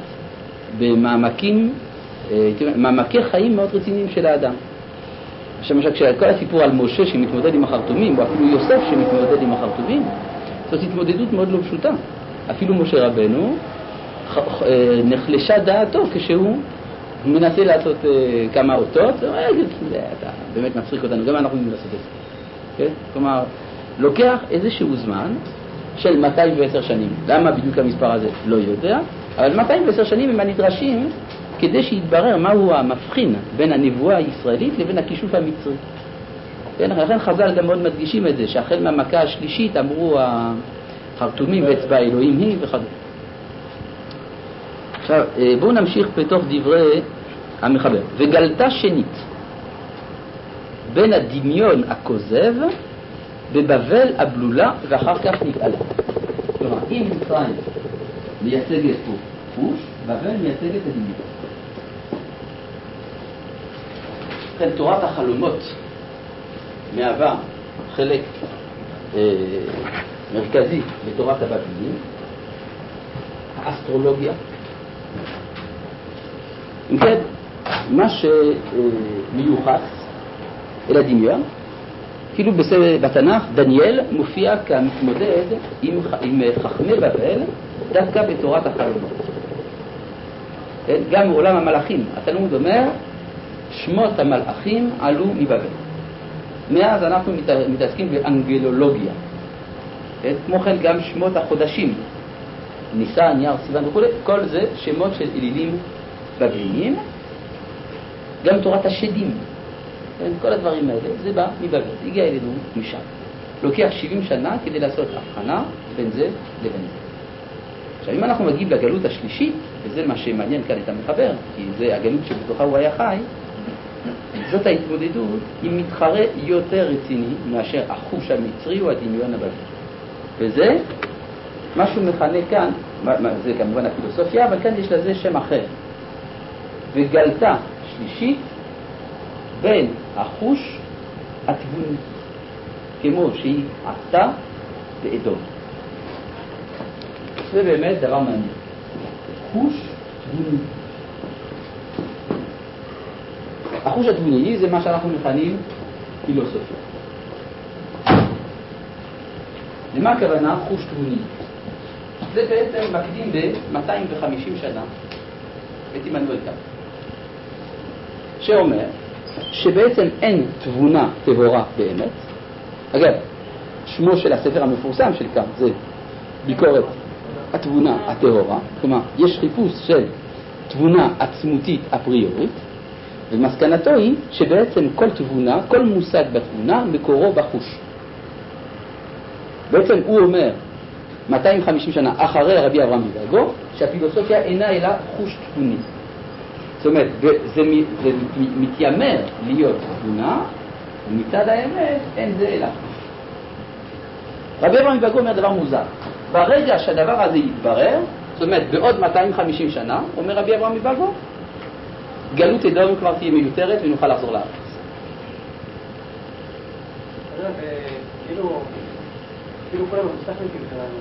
במעמקי חיים מאוד רציניים של האדם. למשל, כשכל הסיפור על משה שמתמודד עם החרטומים, או אפילו יוסף שמתמודד עם החרטומים, זאת התמודדות מאוד לא פשוטה. אפילו משה רבנו נחלשה דעתו כשהוא מנסה לעשות כמה אותות, אתה באמת מצחיק אותנו, גם אנחנו יכולים לעשות את זה. כן? כלומר, לוקח איזשהו זמן של 210 שנים. למה בדיוק המספר הזה? לא יודע, אבל 210 שנים הם הנדרשים כדי שיתברר מהו המבחין בין הנבואה הישראלית לבין הכישוף המצרי. כן? לכן חז"ל גם מאוד מדגישים את זה, שהחל מהמכה השלישית אמרו החרטומים ואצבע אלוהים היא וכדומה. עכשיו, בואו נמשיך בתוך דברי המחבר. וגלתה שנית בין הדמיון הכוזב בבבל הבלולה ואחר כך נגאלה. כלומר, אם מצרים מייצגת פה חוש, בבל מייצגת את הדמיון. לכן תורת החלומות מהווה חלק מרכזי בתורת הבבלים, האסטרולוגיה. אם כן, מה שמיוחס אל הדמיון, כאילו בתנ"ך דניאל מופיע כמתמודד עם חכמי בבל דווקא בתורת החלומות. גם מעולם המלאכים, התלמוד אומר שמות המלאכים עלו מבבל. מאז אנחנו מתעסקים באנגלולוגיה. כמו כן גם שמות החודשים, ניסן, אייר, סיוון וכו', כל זה שמות של אלילים בבליים. גם תורת השדים, כל הדברים האלה, זה בא מבבל, זה הגיע אלינו משם. לוקח 70 שנה כדי לעשות הבחנה בין זה לבין זה. עכשיו, אם אנחנו מגיעים לגלות השלישית, וזה מה שמעניין כאן את המחבר, כי זה הגלות שבתוכה הוא היה חי, זאת ההתמודדות עם מתחרה יותר רציני מאשר החוש המצרי או הדמיון הבבלי. וזה מה שהוא מכנה כאן, זה כמובן הפילוסופיה, אבל כאן יש לזה שם אחר. וגלתה שלישית בין החוש התבוני, כמו שהיא עשתה באדום. זה באמת דבר מעניין. חוש תבוני. החוש התבוני זה מה שאנחנו מכנים פילוסופיה. למה הכוונה חוש תבוני? זה בעצם מקדים ב-250 שנה את עמנואל קאנט, שאומר שבעצם אין תבונה טהורה באמת. אגב, שמו של הספר המפורסם של קאנט זה ביקורת התבונה הטהורה, כלומר יש חיפוש של תבונה עצמותית אפריורית, ומסקנתו היא שבעצם כל תבונה, כל מושג בתבונה מקורו בחוש. בעצם הוא אומר 250 שנה אחרי רבי אברהם מברגו שהפילוסופיה אינה אלא חוש תבוני. זאת אומרת, זה מתיימר להיות תבונה, ומצד האמת אין זה אלא חוש. רבי אברהם מברגו אומר דבר מוזר. ברגע שהדבר הזה יתברר, זאת אומרת בעוד 250 שנה, אומר רבי אברהם מברגו, גלות אדום כבר תהיה מיותרת ונוכל לחזור לארץ. כאילו כולם המסתכלים שלנו.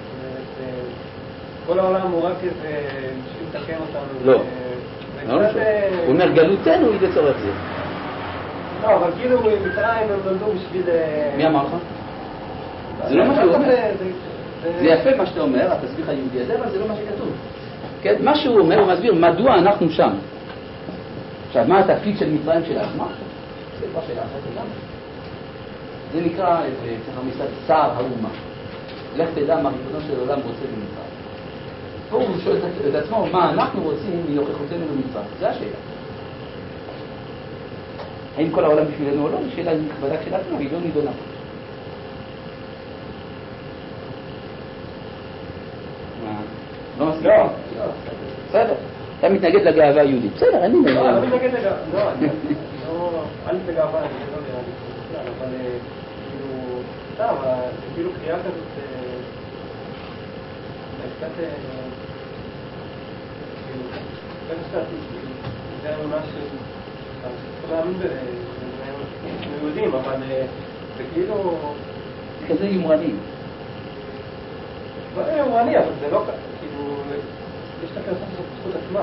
כל העולם הוא רק בשביל לתקן אותנו. לא. הוא אומר גלותנו היא לצורך זה. לא, אבל כאילו מצרים הם נולדו בשביל... מי אמר לך? זה לא מה שהוא אומר. זה יפה מה שאתה אומר, התסביך היהודי הזה, אבל זה לא מה שכתוב. מה שהוא אומר, הוא מסביר מדוע אנחנו שם. עכשיו, מה התפקיד של מצרים של עצמה? זה כבר שאלה אחת לגמרי. זה נקרא, צריך המשרד, שר האומה. לך תדע מה ריבונו של עולם רוצה במצרים. פה הוא שואל את עצמו, מה אנחנו רוצים מנוכחותנו במצרים? זה השאלה. האם כל העולם בשבילנו או לא? זו שאלה נכבדה כשלעצמה, היא לא נידונה. לא מסכים? לא. בסדר. אתה מתנגד לגאווה היהודית. בסדר, אני מתנגד. לא, אני מתנגד לגאווה. לא, אני לגאווה, אני לא נראה לי. אבל כאילו, סתם, כאילו קריאה כזאת קצת זה האמונה של צריך להאמין אנחנו יודעים, אבל זה כאילו כזה יומרני. לא יומרני, אבל זה לא כאילו יש את הפרסום של זכות עצמה.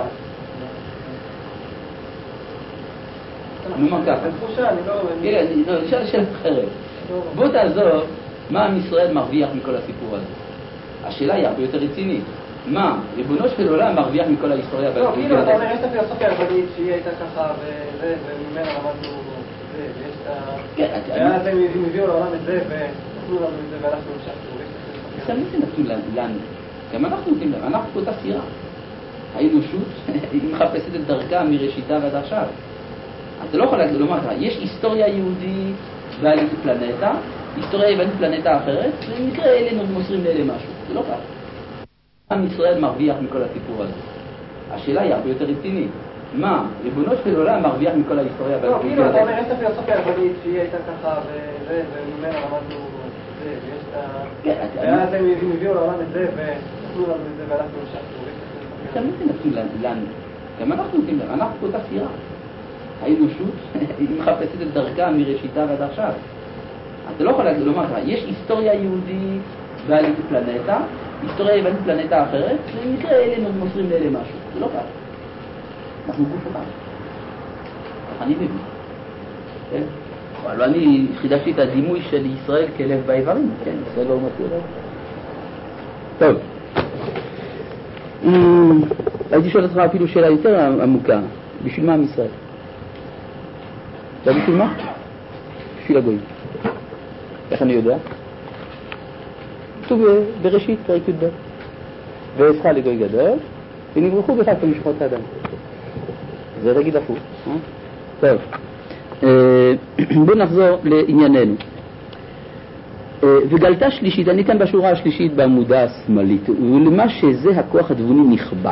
נו, מה ככה? זה תחושה, אני לא... לא, נשאל שאלה אחרת. בוא תעזוב מה עם ישראל מרוויח מכל הסיפור הזה. השאלה היא הרבה יותר רצינית. מה, ריבונו של עולם מרוויח מכל ההיסטוריה? לא, כאילו, אתה אומר, יש את הפילוסופיה היוונית שהיא הייתה ככה וממנה למדנו ויש את ה... ואז הם הביאו לעולם את זה ונתנו לנו את זה ואנחנו המשכנו. סתם זה נתנו לנו. גם אנחנו נותנים להם, אנחנו פה את הסירה. האנושות היא מחפשת את דרכה מראשיתה ועד עכשיו. אתה לא יכול לומר לך, יש היסטוריה יהודית ועל פלנטה, היסטוריה יוונית פלנטה אחרת, ובמקרה אלה מוסרים לאלה משהו. זה לא כך. עם ישראל מרוויח מכל הסיפור הזה. השאלה היא הרבה יותר רצינית. מה, ריבונו של עולם מרוויח מכל ההיסטוריה? לא, כאילו, אתה אומר, יש את הפילוסופיה היוונית שהיא הייתה ככה וממנה למדנו את זה ויש את ה... ואז הם הביאו לעולם את זה ונתנו לנו את זה ואנחנו המשכנו. תמיד זה נתנו לנו. גם אנחנו נותנים להם, אנחנו פה את הסירה. האנושות היא מחפשת את דרכה מראשיתה ועד עכשיו. אתה לא יכול לומר לך, יש היסטוריה יהודית ועל פלנטה, היסטוריה יוונית פלנטה אחרת, ובמקרה אלה מוסרים לאלה משהו. זה לא כך. אנחנו גוף אחד. אני מבין. כן? אבל אני חידשתי את הדימוי של ישראל כלב באיברים. כן, ישראל לא מצאו עליו. טוב. הייתי שואל אותך אפילו שאלה יותר עמוקה. בשביל מה עם ישראל? לא בשביל מה? בשביל הגויים. איך אני יודע? כתוב בראשית פרק י"ב. ואעשך לגוי גדול, ונברחו בך כל משפחות האדם. זה תגיד הפוך. טוב. בואו נחזור לענייננו. וגלתה שלישית, אני כאן בשורה השלישית בעמודה השמאלית, ולמה שזה הכוח התבוני נכבד,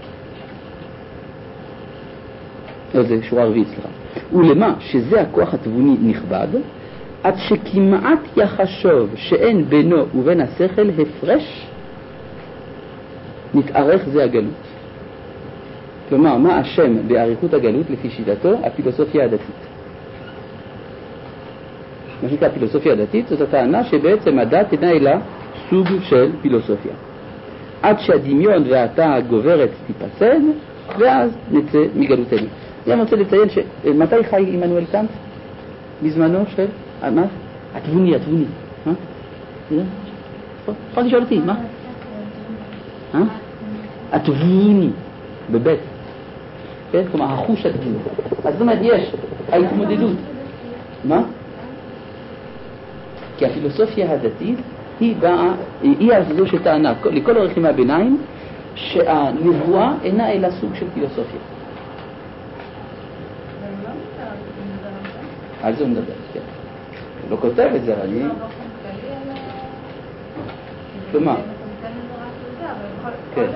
זה שורה רביעית, סליחה. ולמה שזה הכוח התבוני נכבד, עד שכמעט יחשוב שאין בינו ובין השכל הפרש, נתארך זה הגלות. כלומר, מה השם בעריכות הגלות לפי שיטתו? הפילוסופיה הדתית. מה שנקרא הפילוסופיה הדתית, זאת הטענה שבעצם הדת אינה אלא סוג של פילוסופיה. עד שהדמיון וההטעה הגוברת תיפסד, ואז נצא מגלותנו. אני רוצה לציין שמתי חי עמנואל קאנט? בזמנו של... מה? התבוני. מה? יכול לשאול אותי, מה? התבוני, בבית. כן? כלומר, החוש התבוני. אז זאת אומרת, יש ההתמודדות. מה? כי הפילוסופיה הדתית היא הזו שטענה לכל אורך ימי הביניים שהנבואה אינה אלא סוג של פילוסופיה. על זה הוא מדבר, כן. הוא לא כותב את זה, אבל אני... כלומר? כן.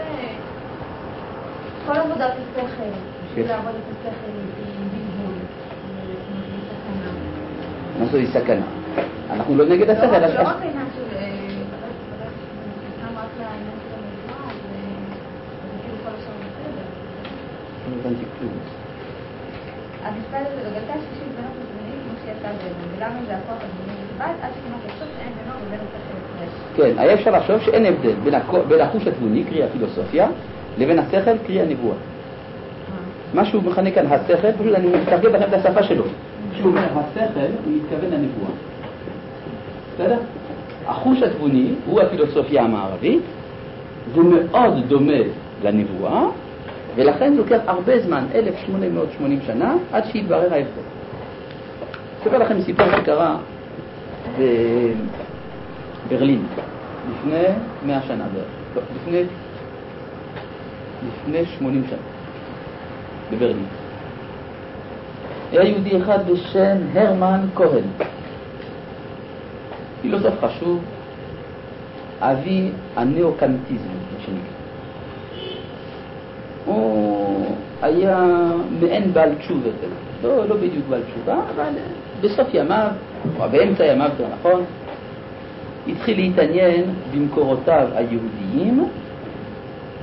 כל עבודת השכל, בשביל לעבוד את השכל היא בלבול, היא סכנה. מה זו היא סכנה? אנחנו לא נגד השכל. לא רק העניין של... רק לעניין של המזרע, זה כאילו כל השאר בסדר. לא הבנתי כלום. המשפט הזה בגלתה השישית בין התבונים כמו שיצא בינו, ולמה זה הכוח התבוני נכבד, עד שכמעט לחשוב שאין בינו ובין השכל הפרש. כן, היה אפשר לחשוב שאין הבדל בין החוש התבוני, קרי הפילוסופיה, לבין השכל, קרי הנבואה. מה שהוא מכנה כאן השכל, פשוט אני מתרגם לכם את השפה שלו. כשהוא אומר השכל, הוא מתכוון לנבואה. בסדר? החוש התבוני הוא הפילוסופיה המערבית, זה מאוד דומה לנבואה, ולכן זה לוקח הרבה זמן, 1880 שנה, עד שיתברר ההבדל. אספר לכם סיפור שקרה בברלין, לפני 100 שנה בערך, לא, לפני 80 שנה, בברלין. היה יהודי אחד בשם הרמן כהן, פילוסוף חשוב, אבי הנאו-קנטיזם, מה שנקרא. הוא היה מעין בעל תשובה, לא בדיוק בעל תשובה, אבל בסוף ימיו, או באמצע ימיו, נכון, התחיל להתעניין במקורותיו היהודיים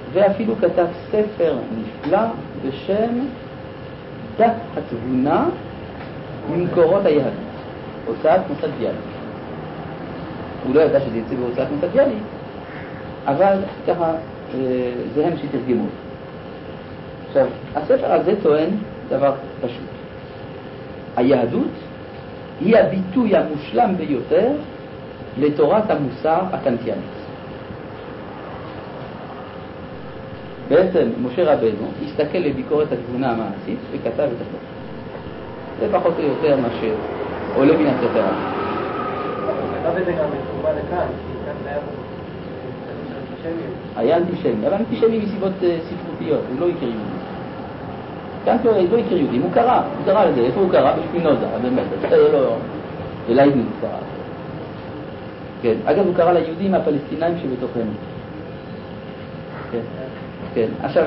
ואפילו כתב ספר נפלא בשם דת התבונה ממקורות היהדות, הוצאת מוסד ביאליק. הוא לא ידע שזה יצא בהוצאת מוסד ביאליק, אבל ככה זה הם שתרגמו. עכשיו, הספר הזה טוען דבר פשוט. היהדות היא הביטוי המושלם ביותר לתורת המוסר הקנטיאנית. בעצם משה רבנו הסתכל לביקורת התבונה המעשית וכתב את הספר. זה פחות או יותר מה שעולה מן הספר הזה. כתב את זה גם בתרומה לכאן, כי כאן זה היה אנטישמי, אבל אנטישמי מסיבות ספרותיות, הוא לא הכיר יהודים. כאן הוא לא הכיר יהודים, הוא קרא לזה, איפה הוא קרא? בשפינוזה, באמת, ולייבניץ קרא. כן, אגב הוא קרא ליהודים הפלסטינאים שבתוכנו. כן, עכשיו,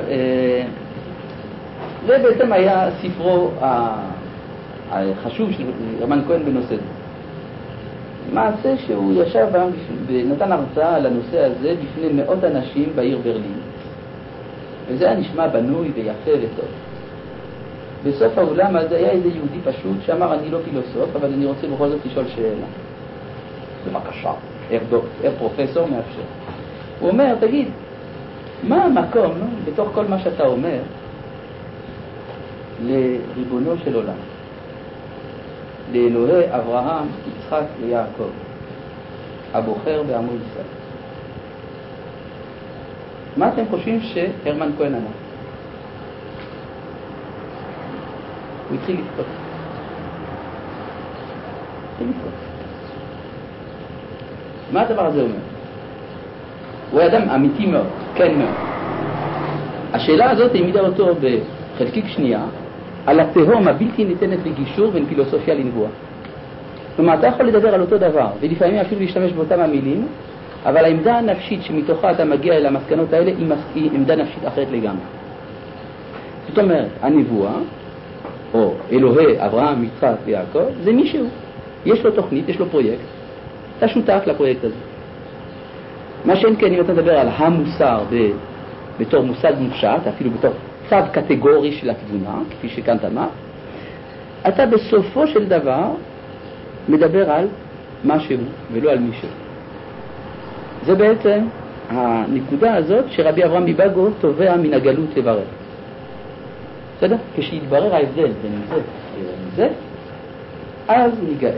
זה בעצם היה ספרו החשוב של הרמן כהן בנושא זה. מעשה שהוא ישב ונתן הרצאה על הנושא הזה בפני מאות אנשים בעיר ברלין. וזה היה נשמע בנוי ויפה וטוב. בסוף האולם הזה היה איזה יהודי פשוט שאמר, אני לא פילוסוף, אבל אני רוצה בכל זאת לשאול שאלה. בבקשה, פרופסור מאפשר. הוא אומר, תגיד, מה המקום בתוך כל מה שאתה אומר לריבונו של עולם? לאלוהי אברהם, יצחק ויעקב, הבוחר בעמו ישראל. מה אתם חושבים שהרמן כהן אמר? הוא התחיל לבכות. מה הדבר הזה אומר? הוא אדם אמיתי מאוד, כן מאוד. השאלה הזאת העמידה אותו בחלקיק שנייה על התהום הבלתי ניתנת לגישור בין פילוסופיה לנבואה. כלומר, אתה יכול לדבר על אותו דבר, ולפעמים אפילו להשתמש באותם המילים, אבל העמדה הנפשית שמתוכה אתה מגיע אל המסקנות האלה היא עמדה נפשית אחרת לגמרי. זאת אומרת, הנבואה, או אלוהי אברהם, יצחק ויעקב, זה מישהו. יש לו תוכנית, יש לו פרויקט. אתה שותף לפרויקט הזה. מה שאין כן, אם אתה מדבר על המוסר בתור מושג מופשט, אפילו בתור צו קטגורי של התבונה, כפי שקאנט אמר, אתה בסופו של דבר מדבר על משהו ולא על מישהו. זה בעצם הנקודה הזאת שרבי אברהם ביבאגו תובע מן הגלות לברר. בסדר? כשיתברר ההבדל בין זה לבין זה, אז ניגאל.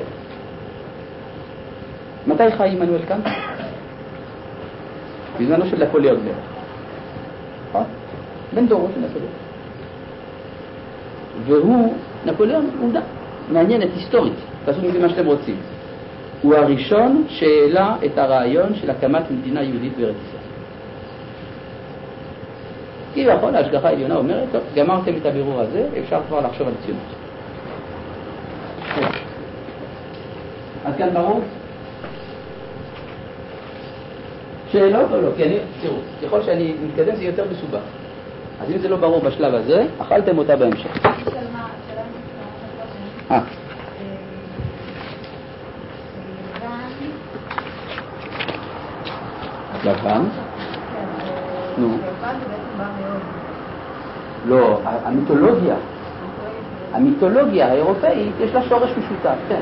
מתי חי עמנואל קאנט? בזמנו של נפוליאון. בן דורו של נפוליאון. והוא, נפוליאון, עובדה מעניינת, היסטורית, תעשו מזה מה שאתם רוצים. הוא הראשון שהעלה את הרעיון של הקמת מדינה יהודית בארץ ישראל. כביכול, ההשגחה העליונה אומרת, טוב, גמרתם את הבירור הזה, אפשר כבר לחשוב על ציונות. אז כאן ברור? שאלות או לא? כי אני, תראו, ככל שאני מתקדם זה יותר מסובך. אז אם זה לא ברור בשלב הזה, אכלתם אותה בהמשך. לבן? נו. לא, המיתולוגיה האירופאית יש לה שורש משותף, כן.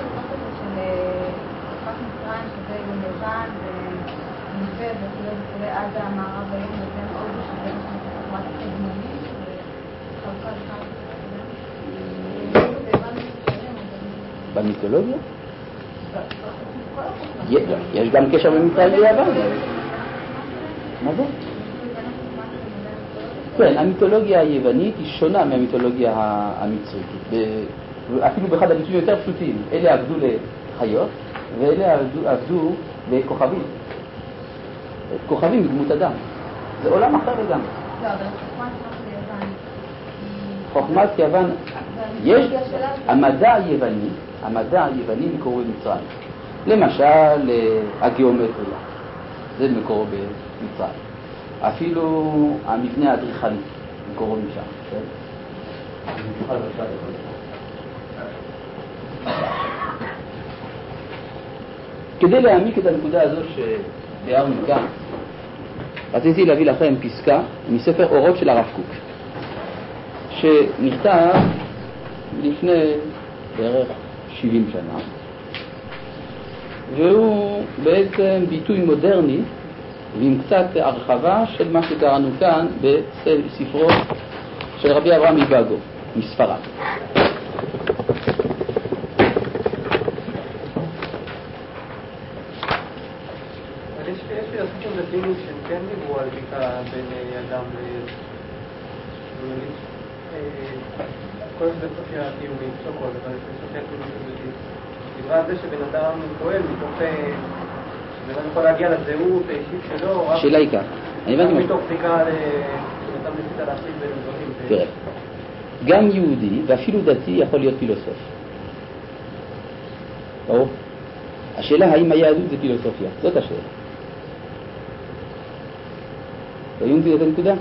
עד המערב היום לבין הודו שזה חוכמת הקדמונית וחלוקה במיתולוגיה? יש גם קשר בין מצרים ליוון. מה זה? כן, המיתולוגיה היוונית היא שונה מהמיתולוגיה המצרית. אפילו באחד הביטויים יותר פשוטים. אלה עבדו לחיות ואלה עבדו לכוכבים. כוכבים בדמות אדם. זה עולם אחר לגמרי. לא, אבל חוכמת יוון, יש המדע היווני מקורו במצרים. למשל, הגיאומטריה, זה מקורו במצרים. אפילו המבנה האדריכלי מקורו משם. כדי להעמיק את הנקודה הזו שתיארנו כאן, רציתי להביא לכם פסקה מספר אורות של הרב קוק, שנכתב לפני בערך 70 שנה, והוא בעצם ביטוי מודרני ועם קצת הרחבה של מה שקראנו כאן בספרו של רבי אברהם מבאגו מספרד. יש פילוסופים דתיים שהם כן דיברו על בדיקה בין אדם כל הפילוסופיה הקיומית, לא כל, אבל הפילוסופיה הקיומית הדתית דיברה על זה שבן אדם פועל מתוך שבן אדם יכול להגיע לזהות האישית שלו שאלה היא כאן, רק מתוך בדיקה שאתה ניסית להחליט בין דברים. תראה, גם יהודי ואפילו דתי יכול להיות פילוסוף. ברור? השאלה האם היהדות זה פילוסופיה, זאת השאלה. ראיתי את הנקודה?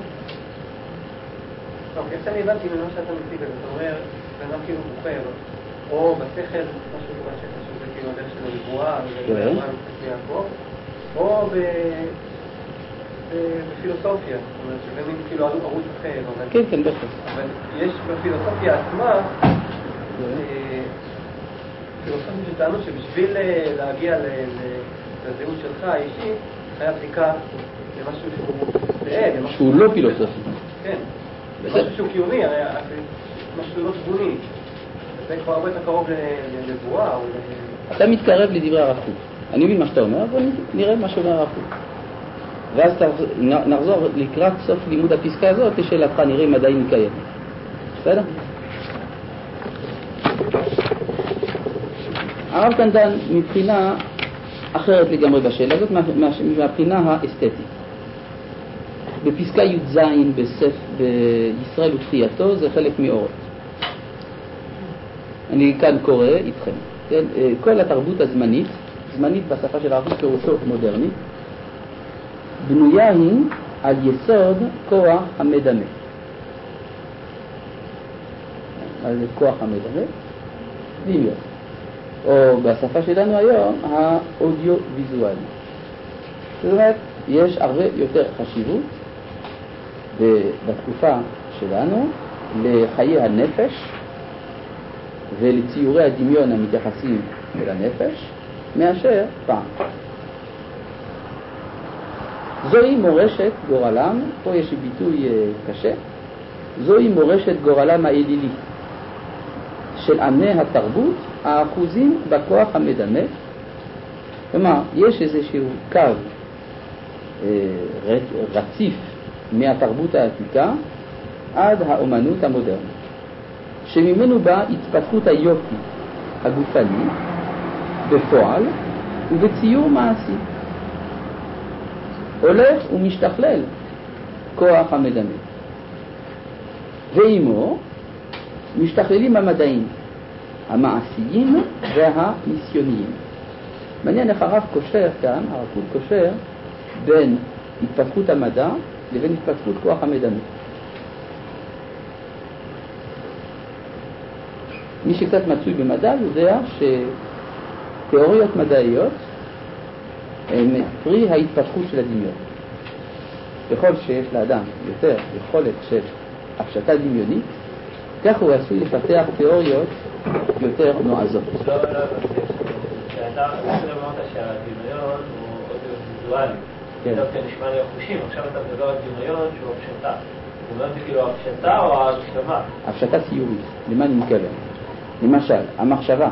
טוב, איך שאני הבנתי ממה שאתה מציג, זאת אומרת, בן אדם כאילו בוחר, או בשכל, משהו בשכל שזה כאילו הדרך של הנבואה, או בפילוסופיה, זאת אומרת, שזה מין כאילו ערוץ אחר. כן, כן, בטח. אבל יש בפילוסופיה עצמה, פילוסופים שטענו שבשביל להגיע לזהות שלך האישית, חייב בדיקה למשהו שהוא שהוא לא פילוסופי. כן, משהו שהוא קיומי, משהו לא תבוני. זה כבר הרבה יותר קרוב לנבואה או אתה מתקרב לדברי הרב קוק. אני מבין מה שאתה אומר, אבל נראה מה שאומר הרב קוק. ואז נחזור לקראת סוף לימוד הפסקה הזאת לשאלתך, נראה אם עדיין נקיים. בסדר? הרב כאן דן מבחינה אחרת לגמרי בשאלה הזאת, מהבחינה האסתטית. בפסקה י"ז בישראל ותחייתו זה חלק מאורות. אני כאן קורא איתכם. כן? כל התרבות הזמנית, זמנית בשפה של הרב פירושו מודרני, בנויה היא על יסוד כוח המדמה. מה זה כוח המדמה? דמיון. או בשפה שלנו היום, האודיו-ויזואלי. זאת אומרת, יש הרבה יותר חשיבות בתקופה שלנו לחיי הנפש ולציורי הדמיון המתייחסים אל הנפש מאשר פעם. זוהי מורשת גורלם, פה יש ביטוי קשה, זוהי מורשת גורלם האלילי של עמי התרבות האחוזים בכוח המדמה. כלומר, יש איזשהו קו רציף מהתרבות העתיקה עד האומנות המודרנית, שממנו באה התפתחות היופי הגופני בפועל ובציור מעשי. הולך ומשתכלל כוח המדמה, ועמו משתכללים המדעים המעשיים והניסיוניים. מעניין איך הרב קושר כאן, הרב קוק קושר בין התפתחות המדע לבין התפתחות כוח המדמה. מי שקצת מצוי במדע יודע שתיאוריות מדעיות הן פרי ההתפתחות של הדמיון. ככל שיש לאדם יותר יכולת של הפשטה דמיונית, כך הוא עשוי לפתח תיאוריות יותר נועזות. לא, כשאתה אמרת שהדמיון הוא אודיו-ויזואלי, דווקא נשמע לי החושים, עכשיו אתה מדבר על דמיון שהוא הפשטה. זאת אומרת, זה כאילו הפשטה או ההגשמה? הפשטה ציורית, למה אני מתכוון? למשל, המחשבה,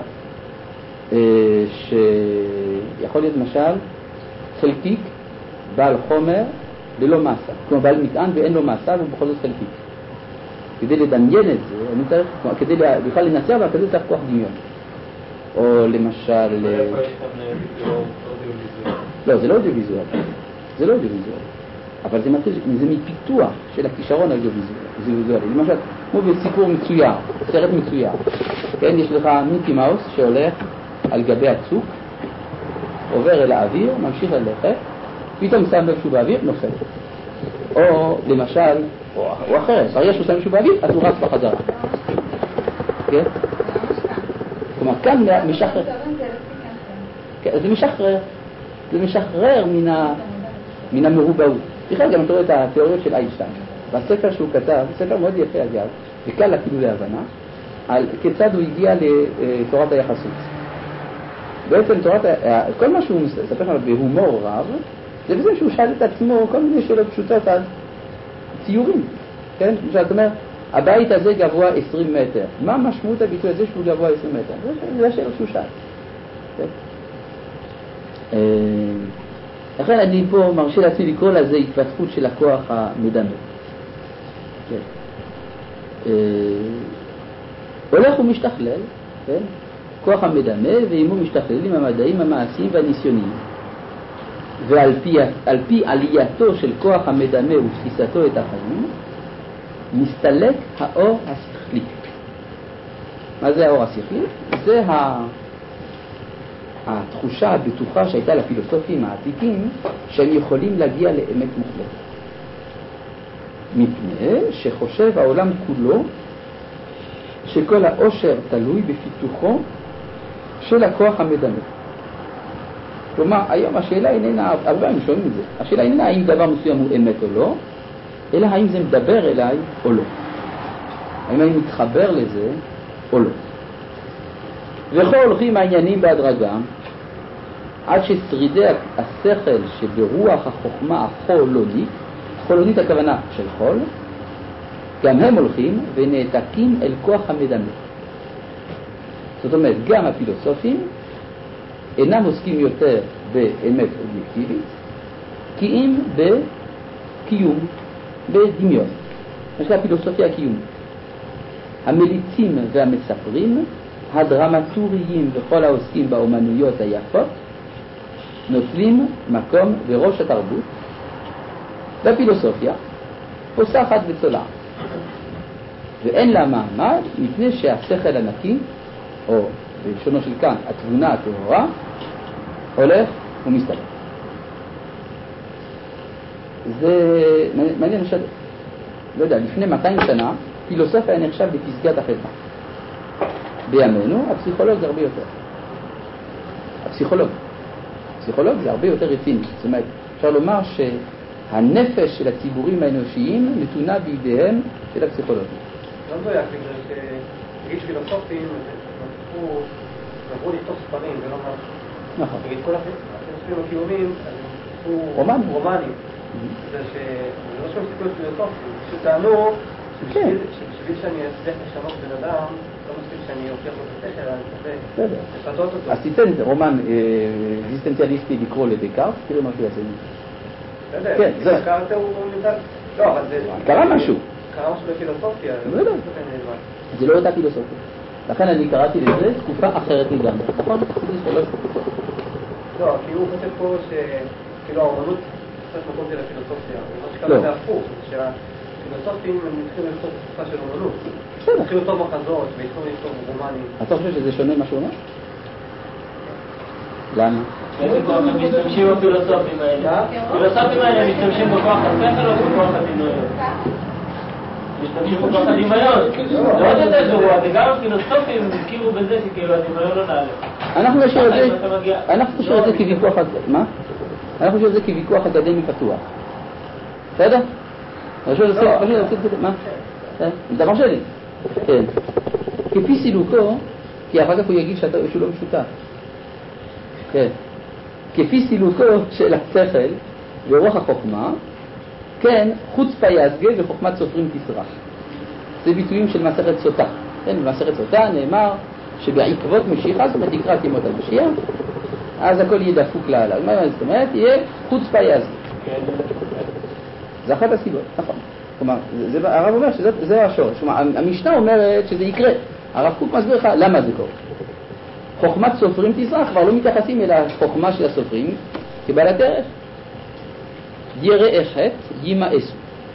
שיכול להיות למשל חלקיק בעל חומר ללא מסה, כלומר בעל מטען ואין לו מסה ובכל זאת חלקיק. כדי לדמיין את זה, אני צריך, כדי בכלל לנצח, אבל כדי צריך כוח דמיון. או למשל... איפה יש כאן אודיו-ויזואלי? לא, זה לא אודיו-ויזואלי. זה לא אודיו-ויזואלי. אבל זה מתחיל, זה מפיתוח של הכישרון האודיו-ויזואלי. למשל, כמו בסיפור מצויר, סרט מצויר. כן, יש לך מיקי מאוס שהולך על גבי הצוק, עובר אל האוויר, ממשיך ללכת, פתאום שם לב שהוא באוויר, נופל. או למשל, או אחרת, ברגע שהוא שם שהוא באוויר, אז הוא רץ בחזרה. כן? כלומר, כאן משחרר. זה משחרר. זה משחרר מן המרובעות. בכלל גם אתה רואה את התיאוריות של איינשטיין. בספר שהוא כתב, ספר מאוד יפה אגב, וקל אפילו להבנה, על כיצד הוא הגיע לתורת היחסות. בעצם כל מה שהוא מספר לנו בהומור רב, זה בזה שהוא שאל את עצמו כל מיני שאלות פשוטות על ציורים. כן? זאת אומרת, הבית הזה גבוה 20 מטר. מה משמעות הביטוי הזה שהוא גבוה 20 מטר? זה השאלות שהוא שאל. כן? לכן אני פה מרשה לעצמי לקרוא לזה התפתחות של הכוח המדמה. כן? הולך ומשתכלל, כן? כוח המדמה, ועימו משתכללים המדעים המעשיים והניסיוניים. ועל פי עלייתו של כוח המדמה ותפיסתו את החיים, מסתלק האור השכלי. מה זה האור השכלי? זה התחושה הבטוחה שהייתה לפילוסופים העתיקים שהם יכולים להגיע לאמת מוחלטת. מפני שחושב העולם כולו שכל העושר תלוי בפיתוחו של הכוח המדמה. כלומר, היום השאלה איננה, הרבה אנשים שואלים את זה, השאלה איננה האם דבר מסוים הוא אמת או לא, אלא האם זה מדבר אליי או לא. האם אני מתחבר לזה או לא. וכל הולכים העניינים בהדרגה, עד ששרידי השכל שברוח החוכמה החולונית, חולונית הכוונה של חול, גם הם הולכים ונעתקים אל כוח המדמה. זאת אומרת, גם הפילוסופים אינם עוסקים יותר באמת אובייקטיבית, כי אם בקיום, בדמיון. יש לה פילוסופיה הקיומית. המליצים והמספרים, הדרמטוריים וכל העוסקים באומנויות היפות, נוטלים מקום בראש התרבות, והפילוסופיה פוסחת וצולעת. ואין לה מעמד מפני שהשכל הנקי, או בלשונו של כאן, התבונה הטהורה, הולך ומסתלק. זה מעניין לשאול, לא יודע, לפני 200 שנה, פילוסופיה היה נחשב בפסגת החברה. בימינו, הפסיכולוג זה הרבה יותר. הפסיכולוג זה הרבה יותר רציני. זאת אומרת, אפשר לומר שהנפש של הציבורים האנושיים נתונה בידיהם של הפסיכולוגים. לא מדויק, בגלל שתגיד פילוסופים, עברו לכתוב ספרים ולא משהו. נכון. תגיד כל הפילוסופים הקיומיים, הוא רומנים. זה לא שהם מסתכלו פילוסופים, שטענו שבשביל שאני אצליח לשנות בן אדם, לא מספיק שאני אוכיח לו את השכל, אני צריך לפתות אותו. אז תיתן רומן אקזיסטנציאליסטי לקרוא לדקארט, תראה מה שיעשה. כן, דקארט הוא נמצא... לא, אבל זה... קרה משהו. קרה משהו בפילוסופיה. לא יודע. זה לא אותה פילוסופיה. לכן אני קראתי לזה תקופה אחרת לגמרי. נכון? לא, כי הוא כותב פה שכאילו האומנות קצת מקום של הפילוסופיה. ומה שקרה זה הפוך, שהפילוסופים הם התחילו לכתוב תקופה של אומנות. התחילו לכתוב מחזות והתחילו לכתוב רומנים. אתה חושב שזה שונה מה שהוא אומר? למה? באיזה כוח הם משתמשים בפילוסופים האלה? הפילוסופים האלה משתמשים בכוח השכל או בכוח הדמיון? משתמשים בכוח הדמיון. לא עוד יותר גרוע, וגם הפילוסופים הכירו בזה שכאילו הדמיון לא נעלה. אנחנו נשאיר את זה כוויכוח... מה? אנחנו נשאיר את זה כוויכוח אקדמי פתוח. בסדר? מה? דבר שלי. כן. כפי סילוקו, כי אחר כך הוא יגיד שהוא לא משותף. כן. כפי סילוקו של השכל ורוח החוכמה, כן, חוצפה יסגה וחוכמת סופרים תסרח. זה ביטויים של מסכת סוטה. כן, במסכת סוטה נאמר שבעקבות משיחה, זאת אומרת לקראת ימות המשיח, אז הכל יהיה דפוק לעלה. זאת אומרת, יהיה חוצפה יסגה. זה אחת הסיבות, נכון. כלומר, הרב אומר שזה השורש. כלומר, המשנה אומרת שזה יקרה. הרב קוק מסביר לך למה זה קורה. חוכמת סופרים תסרח, כבר לא מתייחסים אל החוכמה של הסופרים כבעלת ערך. יראה חטא ימאסו.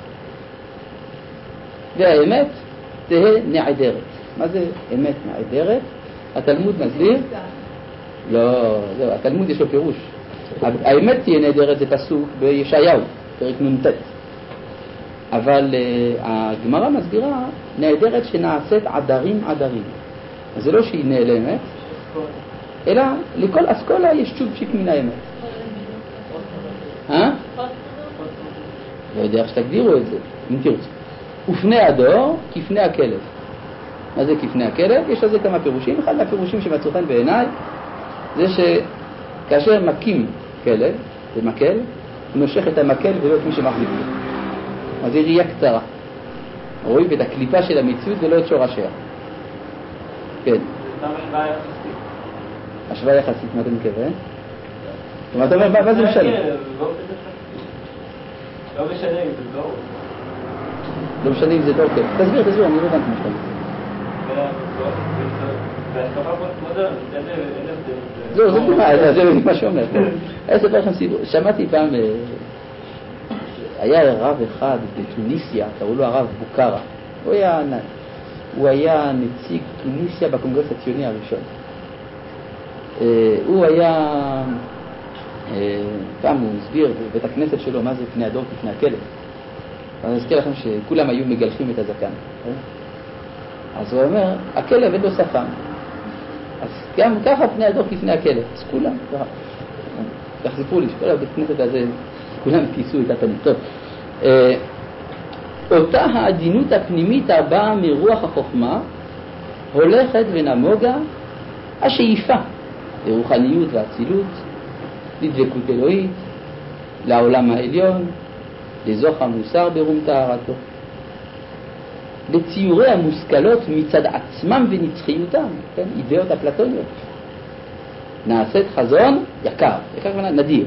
והאמת תהא נעדרת. מה זה אמת נעדרת? התלמוד מסביר? לא, התלמוד יש לו פירוש. האמת תהיה נעדרת זה פסוק בישעיהו, פרק נ"ט. אבל הגמרא מסבירה נעדרת שנעשית עדרים עדרים. אז זה לא שהיא נעלמת, אלא לכל אסכולה יש צ'ופצ'יק מן האמת. לא יודע איך שתגדירו את זה, אם תרצו. ופני הדור כפני הכלב. מה זה כפני הכלב? יש על זה כמה פירושים. אחד מהפירושים שמצאו חן בעיניי זה שכאשר מכים כלב במקל, הוא נושך את המקל ולא את מי שמחזיק לו. אז זה ראייה קצרה. רואים את הקליפה של המציאות ולא את שורשיה. כן. זה גם השוואה יחסית. השוואה יחסית, מה אתה מתכוון? אתה אומר, מה זה משנה? לא משנה אם זה דור. לא משנה אם זה דור, כן. תסביר, אני לא הבנתי מה שאתה אומר. בהשקפה פוסט-מודרנית, זה מה שאומר. אני אספר לכם סיפור. שמעתי פעם, היה רב אחד בתוניסיה, קראו לו הרב בוקרה. הוא היה נציג תוניסיה בקונגרס הציוני הראשון. הוא היה, פעם הוא הסביר בבית הכנסת שלו מה זה פני הדור כפני הכלב. אני אזכיר לכם שכולם היו מגלחים את הזקן. אז הוא אומר, הכלב אין לו שפם. אז גם ככה פני הדור כפני הכלב. אז כולם, כך סיפרו לי, שכל הבית כנסת הזה, כולם כיסו את הפנים. טוב. אותה העדינות הפנימית הבאה מרוח החוכמה, הולכת ונמוגה השאיפה לרוחניות ואצילות, לדבקות אלוהית, לעולם העליון, לזוך המוסר ברום טהרתו. לציורי המושכלות מצד עצמם ונצחיותם, כן? אידאות אפלטוניות. נעשית חזון יקר, נדיר.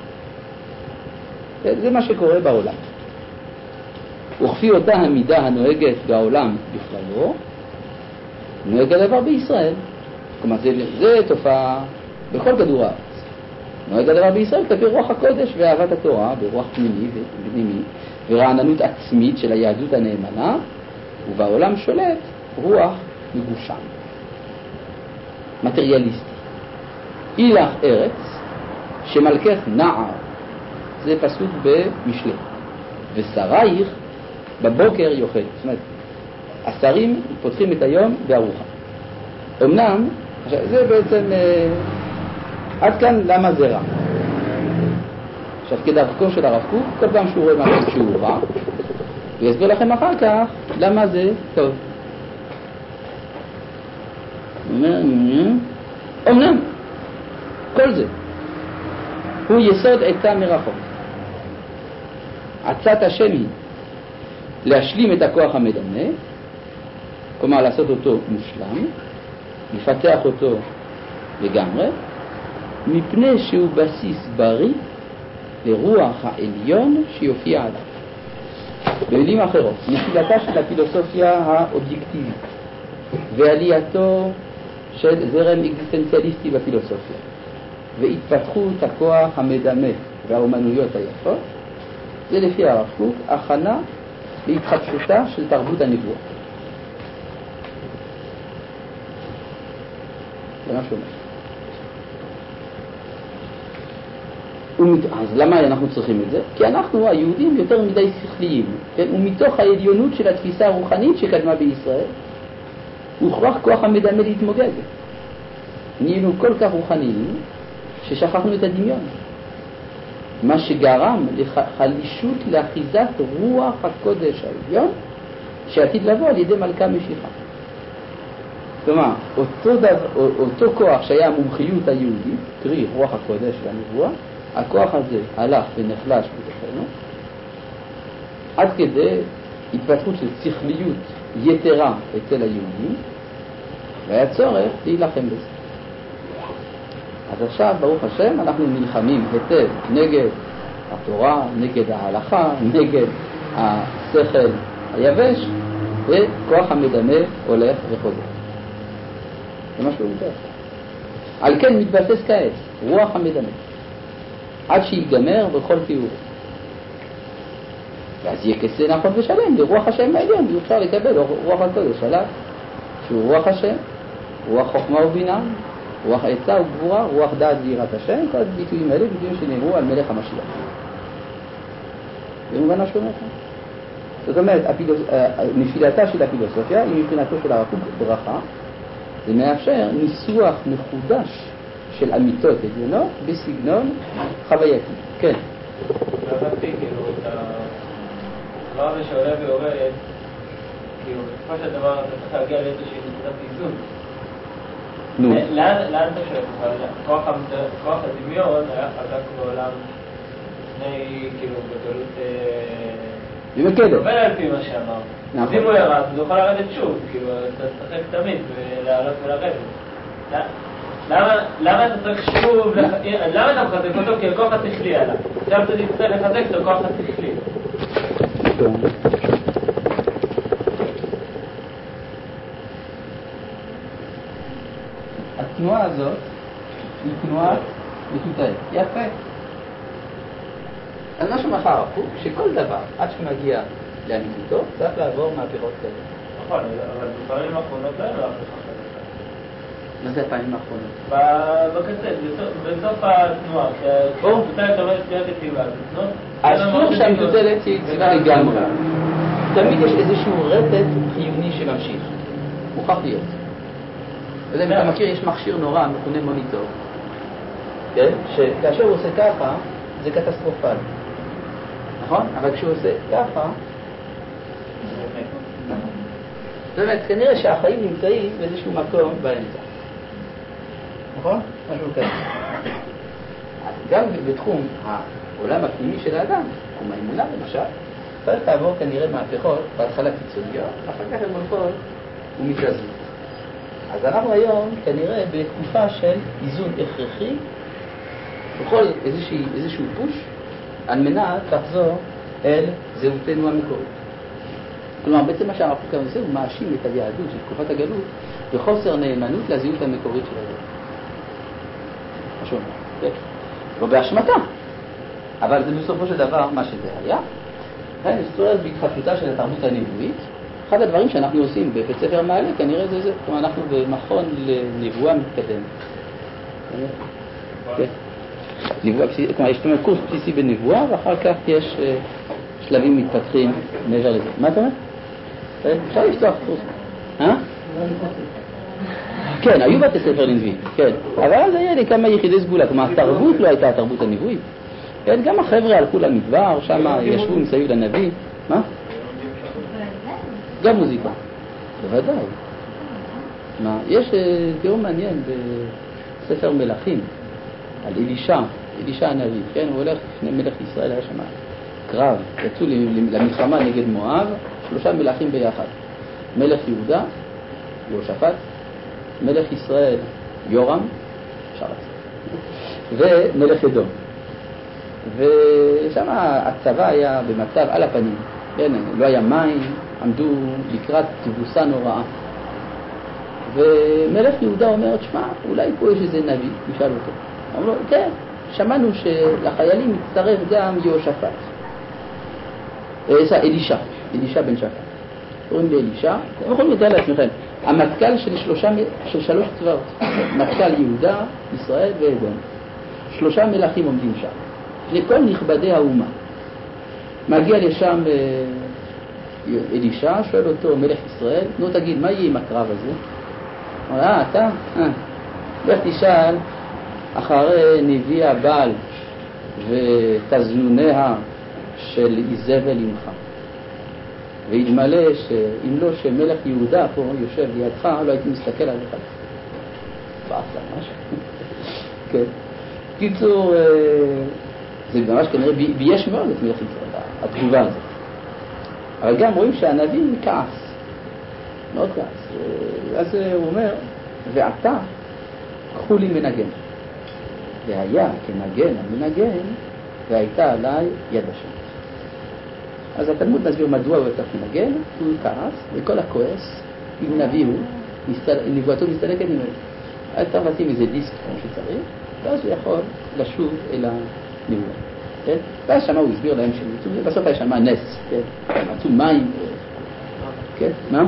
זה מה שקורה בעולם. וכפי אותה המידה הנוהגת בעולם בכללו, נוהג הדבר בישראל. כלומר, זה תופעה בכל כדור הארץ. נוהג הדבר בישראל כלפי רוח הקודש ואהבת התורה, ברוח פנימי ורעננות עצמית של היהדות הנאמנה, ובעולם שולט רוח מגושם, מטריאליסטי. אילך ארץ שמלכך נער, זה פסוק במשלי, ושרייך בבוקר יוכל. זאת אומרת, השרים פותחים את היום בארוחה. אמנם, זה בעצם, עד כאן למה זה רע. עכשיו, כדרכו של הרב קוק, כל פעם שהוא רואה משהו שהוא רע, הוא יסביר לכם אחר כך למה זה טוב. אמנם, כל זה הוא יסוד עצה מרחוק. עצת השם היא להשלים את הכוח המדמה, כלומר לעשות אותו מושלם, לפתח אותו לגמרי, מפני שהוא בסיס בריא לרוח העליון שיופיע עליו. במילים אחרות, נפילתה של הפילוסופיה האובייקטיבית ועלייתו של זרם אקזיסטנציאליסטי בפילוסופיה והתפתחות הכוח המדמה והאומנויות היפות, זה לפי הרב קוק הכנה להתחדשותה של תרבות הנבואה. זה מה שאומר. אז למה אנחנו צריכים את זה? כי אנחנו היהודים יותר מדי שכליים, כן? ומתוך העליונות של התפיסה הרוחנית שקדמה בישראל הוכרח כוח המדמה להתמוגג. נהיינו כל כך רוחניים ששכחנו את הדמיון, מה שגרם לחלישות לאחיזת רוח הקודש העליון שעתיד לבוא על ידי מלכה משיחה. כלומר, אותו כוח שהיה המומחיות היהודית, קרי רוח הקודש והנבואה, הכוח הזה הלך ונחלש בתוכנו עד כדי התפתחות של שכליות יתרה אצל היהודים, והיה צורך להילחם בזה. אז עכשיו, ברוך השם, אנחנו נלחמים היטב נגד התורה, נגד ההלכה, נגד השכל היבש, וכוח המדמה הולך וחוזר. זה משהו יותר. על כן מתבסס כעת רוח המדמה עד שיגמר בכל תיאור. ואז יהיה כסה נכון ושלם לרוח השם העליון, ואפשר לקבל רוח הקודש עליו, שהוא רוח השם, רוח חוכמה ובינה, רוח עצה וגבורה, רוח דעת ויראת השם. כל הביטויים האלה ביטויים שנאמרו על מלך המשיח. זה מובן מה שאומר כאן. זאת אומרת, נפילתה של הפילוסופיה היא מבחינתו של הרב קוק ברכה. זה מאפשר ניסוח מחודש של אמיתות עליונות בסגנון חווייתי. כן. הבנתי כאילו את הדבר הזה שעולה ויורד, כאילו, בסופו של דבר אתה צריך להגיע לאיזושהי נקודת איזון. לאן אתה שואף? כוח הדמיון היה חזק בעולם לפני, כאילו, בגלות... במקדת. עובר על פי מה שאמר. נכון. אם הוא ירד, אז הוא יכול לרדת שוב, כאילו, אתה תשחק תמיד ולעלות ולרדת. למה אתה צריך שוב, למה אתה מחזק אותו? כי הכוח השכלי עליו. עכשיו אתה תצטרך לחזק את הכוח השכלי. התנועה הזאת היא תנועה מטוטלת. יפה. אז מה שאומר הרב קוק, שכל דבר, עד שמגיע לאמיתותו, צריך לעבור מהפירות כאלה. נכון, אבל בפעמים האחרונות לא היה לו אף אחד. מה זה הפעמים האחרונות? בקצה, בסוף התנועה, כשהמטוטלת עומדת להיות יציבה, אסור שהמטוטלת תהיה יציבה לגמרי. תמיד יש איזשהו רטט חיוני שממשיך. מוכרח להיות. אם אתה מכיר, יש מכשיר נורא, מכונה מוניטור. כן? שכאשר הוא עושה ככה, זה קטסטרופלי. נכון? אבל כשהוא עושה ככה, באמת, כנראה שהחיים נמצאים באיזשהו מקום באמצע. נכון? משהו כזה. אז גם בתחום העולם הפנימי של האדם, תחום האמונה למשל, צריך לעבור כנראה מהפכות, בהתחלה קיצוניות, אחר כך הן הולכות ומתאזנות. אז אנחנו היום כנראה בתקופה של איזון הכרחי, בכל איזשהו פוש, על מנת לחזור אל זהותנו המקורית. כלומר, בעצם מה שהרב קוק עושה, הוא מאשים את היהדות של תקופת הגלות בחוסר נאמנות לזהות המקורית של היהדות. משהו, כן. לא באשמתה, אבל זה בסופו של דבר מה שזה היה. יש צורך בהתחדשותה של התרבות הנבואית. אחד הדברים שאנחנו עושים בבית ספר מעלה, כנראה זה. כלומר, אנחנו במכון לנבואה מתקדמת. כן. כלומר, יש קורס בסיסי בנבואה, ואחר כך יש שלבים מתפתחים מעבר לזה. מה אתה אומר? אפשר לפתוח קורס. כן, היו בתי ספר לנביאים, כן. אבל אז היה לי כמה יחידי סגולה. כלומר, התרבות לא הייתה התרבות הנבואית. כן, גם החבר'ה הלכו למדבר, שם ישבו מסביב לנביא. מה? גם מוזיקה. בוודאי. מה, יש תיאור מעניין בספר מלכים על אלישע הנביא, כן? הוא הולך לפני מלך ישראל, היה שם קרב, יצאו למלחמה נגד מואב, 3 מלכים ביחד. מלך יהודה, יהושפט, מלך ישראל, יורם, שרץ, ומלך אדום. ושם הצבא היה במצב על הפנים, כן? לא היה מים, עמדו לקראת תבוסה נוראה. ומלך יהודה אומר, תשמע, אולי פה יש איזה נביא, נשאל אותו. אמר לו, כן, שמענו שלחיילים מצטרף גם יהושפט. אלישע בן שפט. קוראים לי אלישע, אתם יכולים לתאר לעצמכם, המטכ"ל של 3 צבאות, מטכ"ל יהודה, ישראל ואדום. 3 מלכים עומדים שם, לכל נכבדי האומה. מגיע לשם אלישע, שואל אותו מלך ישראל, נו תגיד, מה יהיה עם הקרב הזה? הוא אומר, אתה? לך תשאל אחרי נביא הבעל ותזנוניה של איזבל עמך. והתמלא שאם לא שמלך יהודה פה יושב לידך, לא הייתי מסתכל עליך. בעצה משהו. כן. קיצור, זה ממש כנראה בייש מאוד את מלך ישראל, התגובה הזאת. אבל גם רואים שהנביא כעס. מאוד כעס. אז הוא אומר, ועתה קחו לי מנגן. והיה כמגן המנגן, והייתה עליי יד השם. אז התלמוד מסביר מדוע הוא יותר מנגן, הוא כעס, וכל הכועס, אם נביא הוא, נבואתו מסתלקת ממנו. אז אתה מתאים איזה דיסק כמו שצריך, ואז הוא יכול לשוב אל הנבואה. כן? ואז שמה הוא הסביר להם שמצאו, בסוף היה שמה נס, כן? מצאו מים, כן? מה?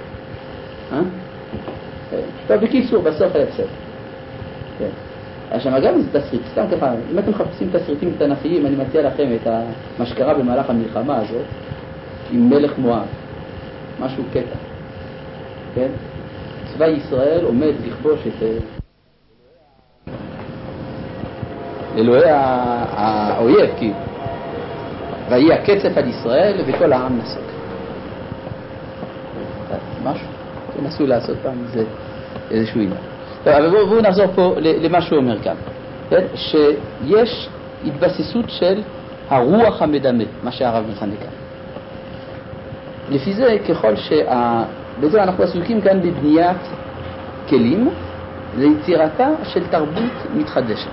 טוב, בקיצור, בסוף היה בסדר. כן. אז שמה גם איזה תסריט, סתם ככה, אם אתם מחפשים תסריטים תנכיים, אני מציע לכם את מה שקרה במהלך המלחמה הזאת, עם מלך מואב, משהו קטע. כן? צבא ישראל עומד לכבוש את אלוהי האויב, כי ויהי הקצף על ישראל וכל העם נסוג. משהו? תנסו לעשות פעם איזשהו עניין. אבל בואו נחזור פה למה שהוא אומר כאן. שיש התבססות של הרוח המדמה, מה שהרב מכנה כאן. לפי זה, ככל בעצם אנחנו עסוקים כאן בבניית כלים ליצירתה של תרבות מתחדשת.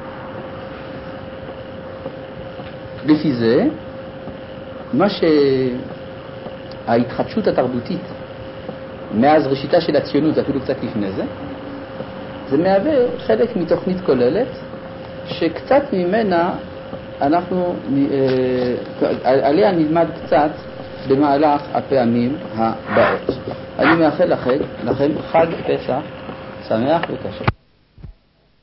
לפי זה, ההתחדשות התרבותית מאז ראשיתה של הציונות, אפילו קצת לפני זה, זה מהווה חלק מתוכנית כוללת שקצת ממנה אנחנו עליה נלמד קצת במהלך הפעמים הבאות. אני מאחל לכם חג פסח שמח וקשה.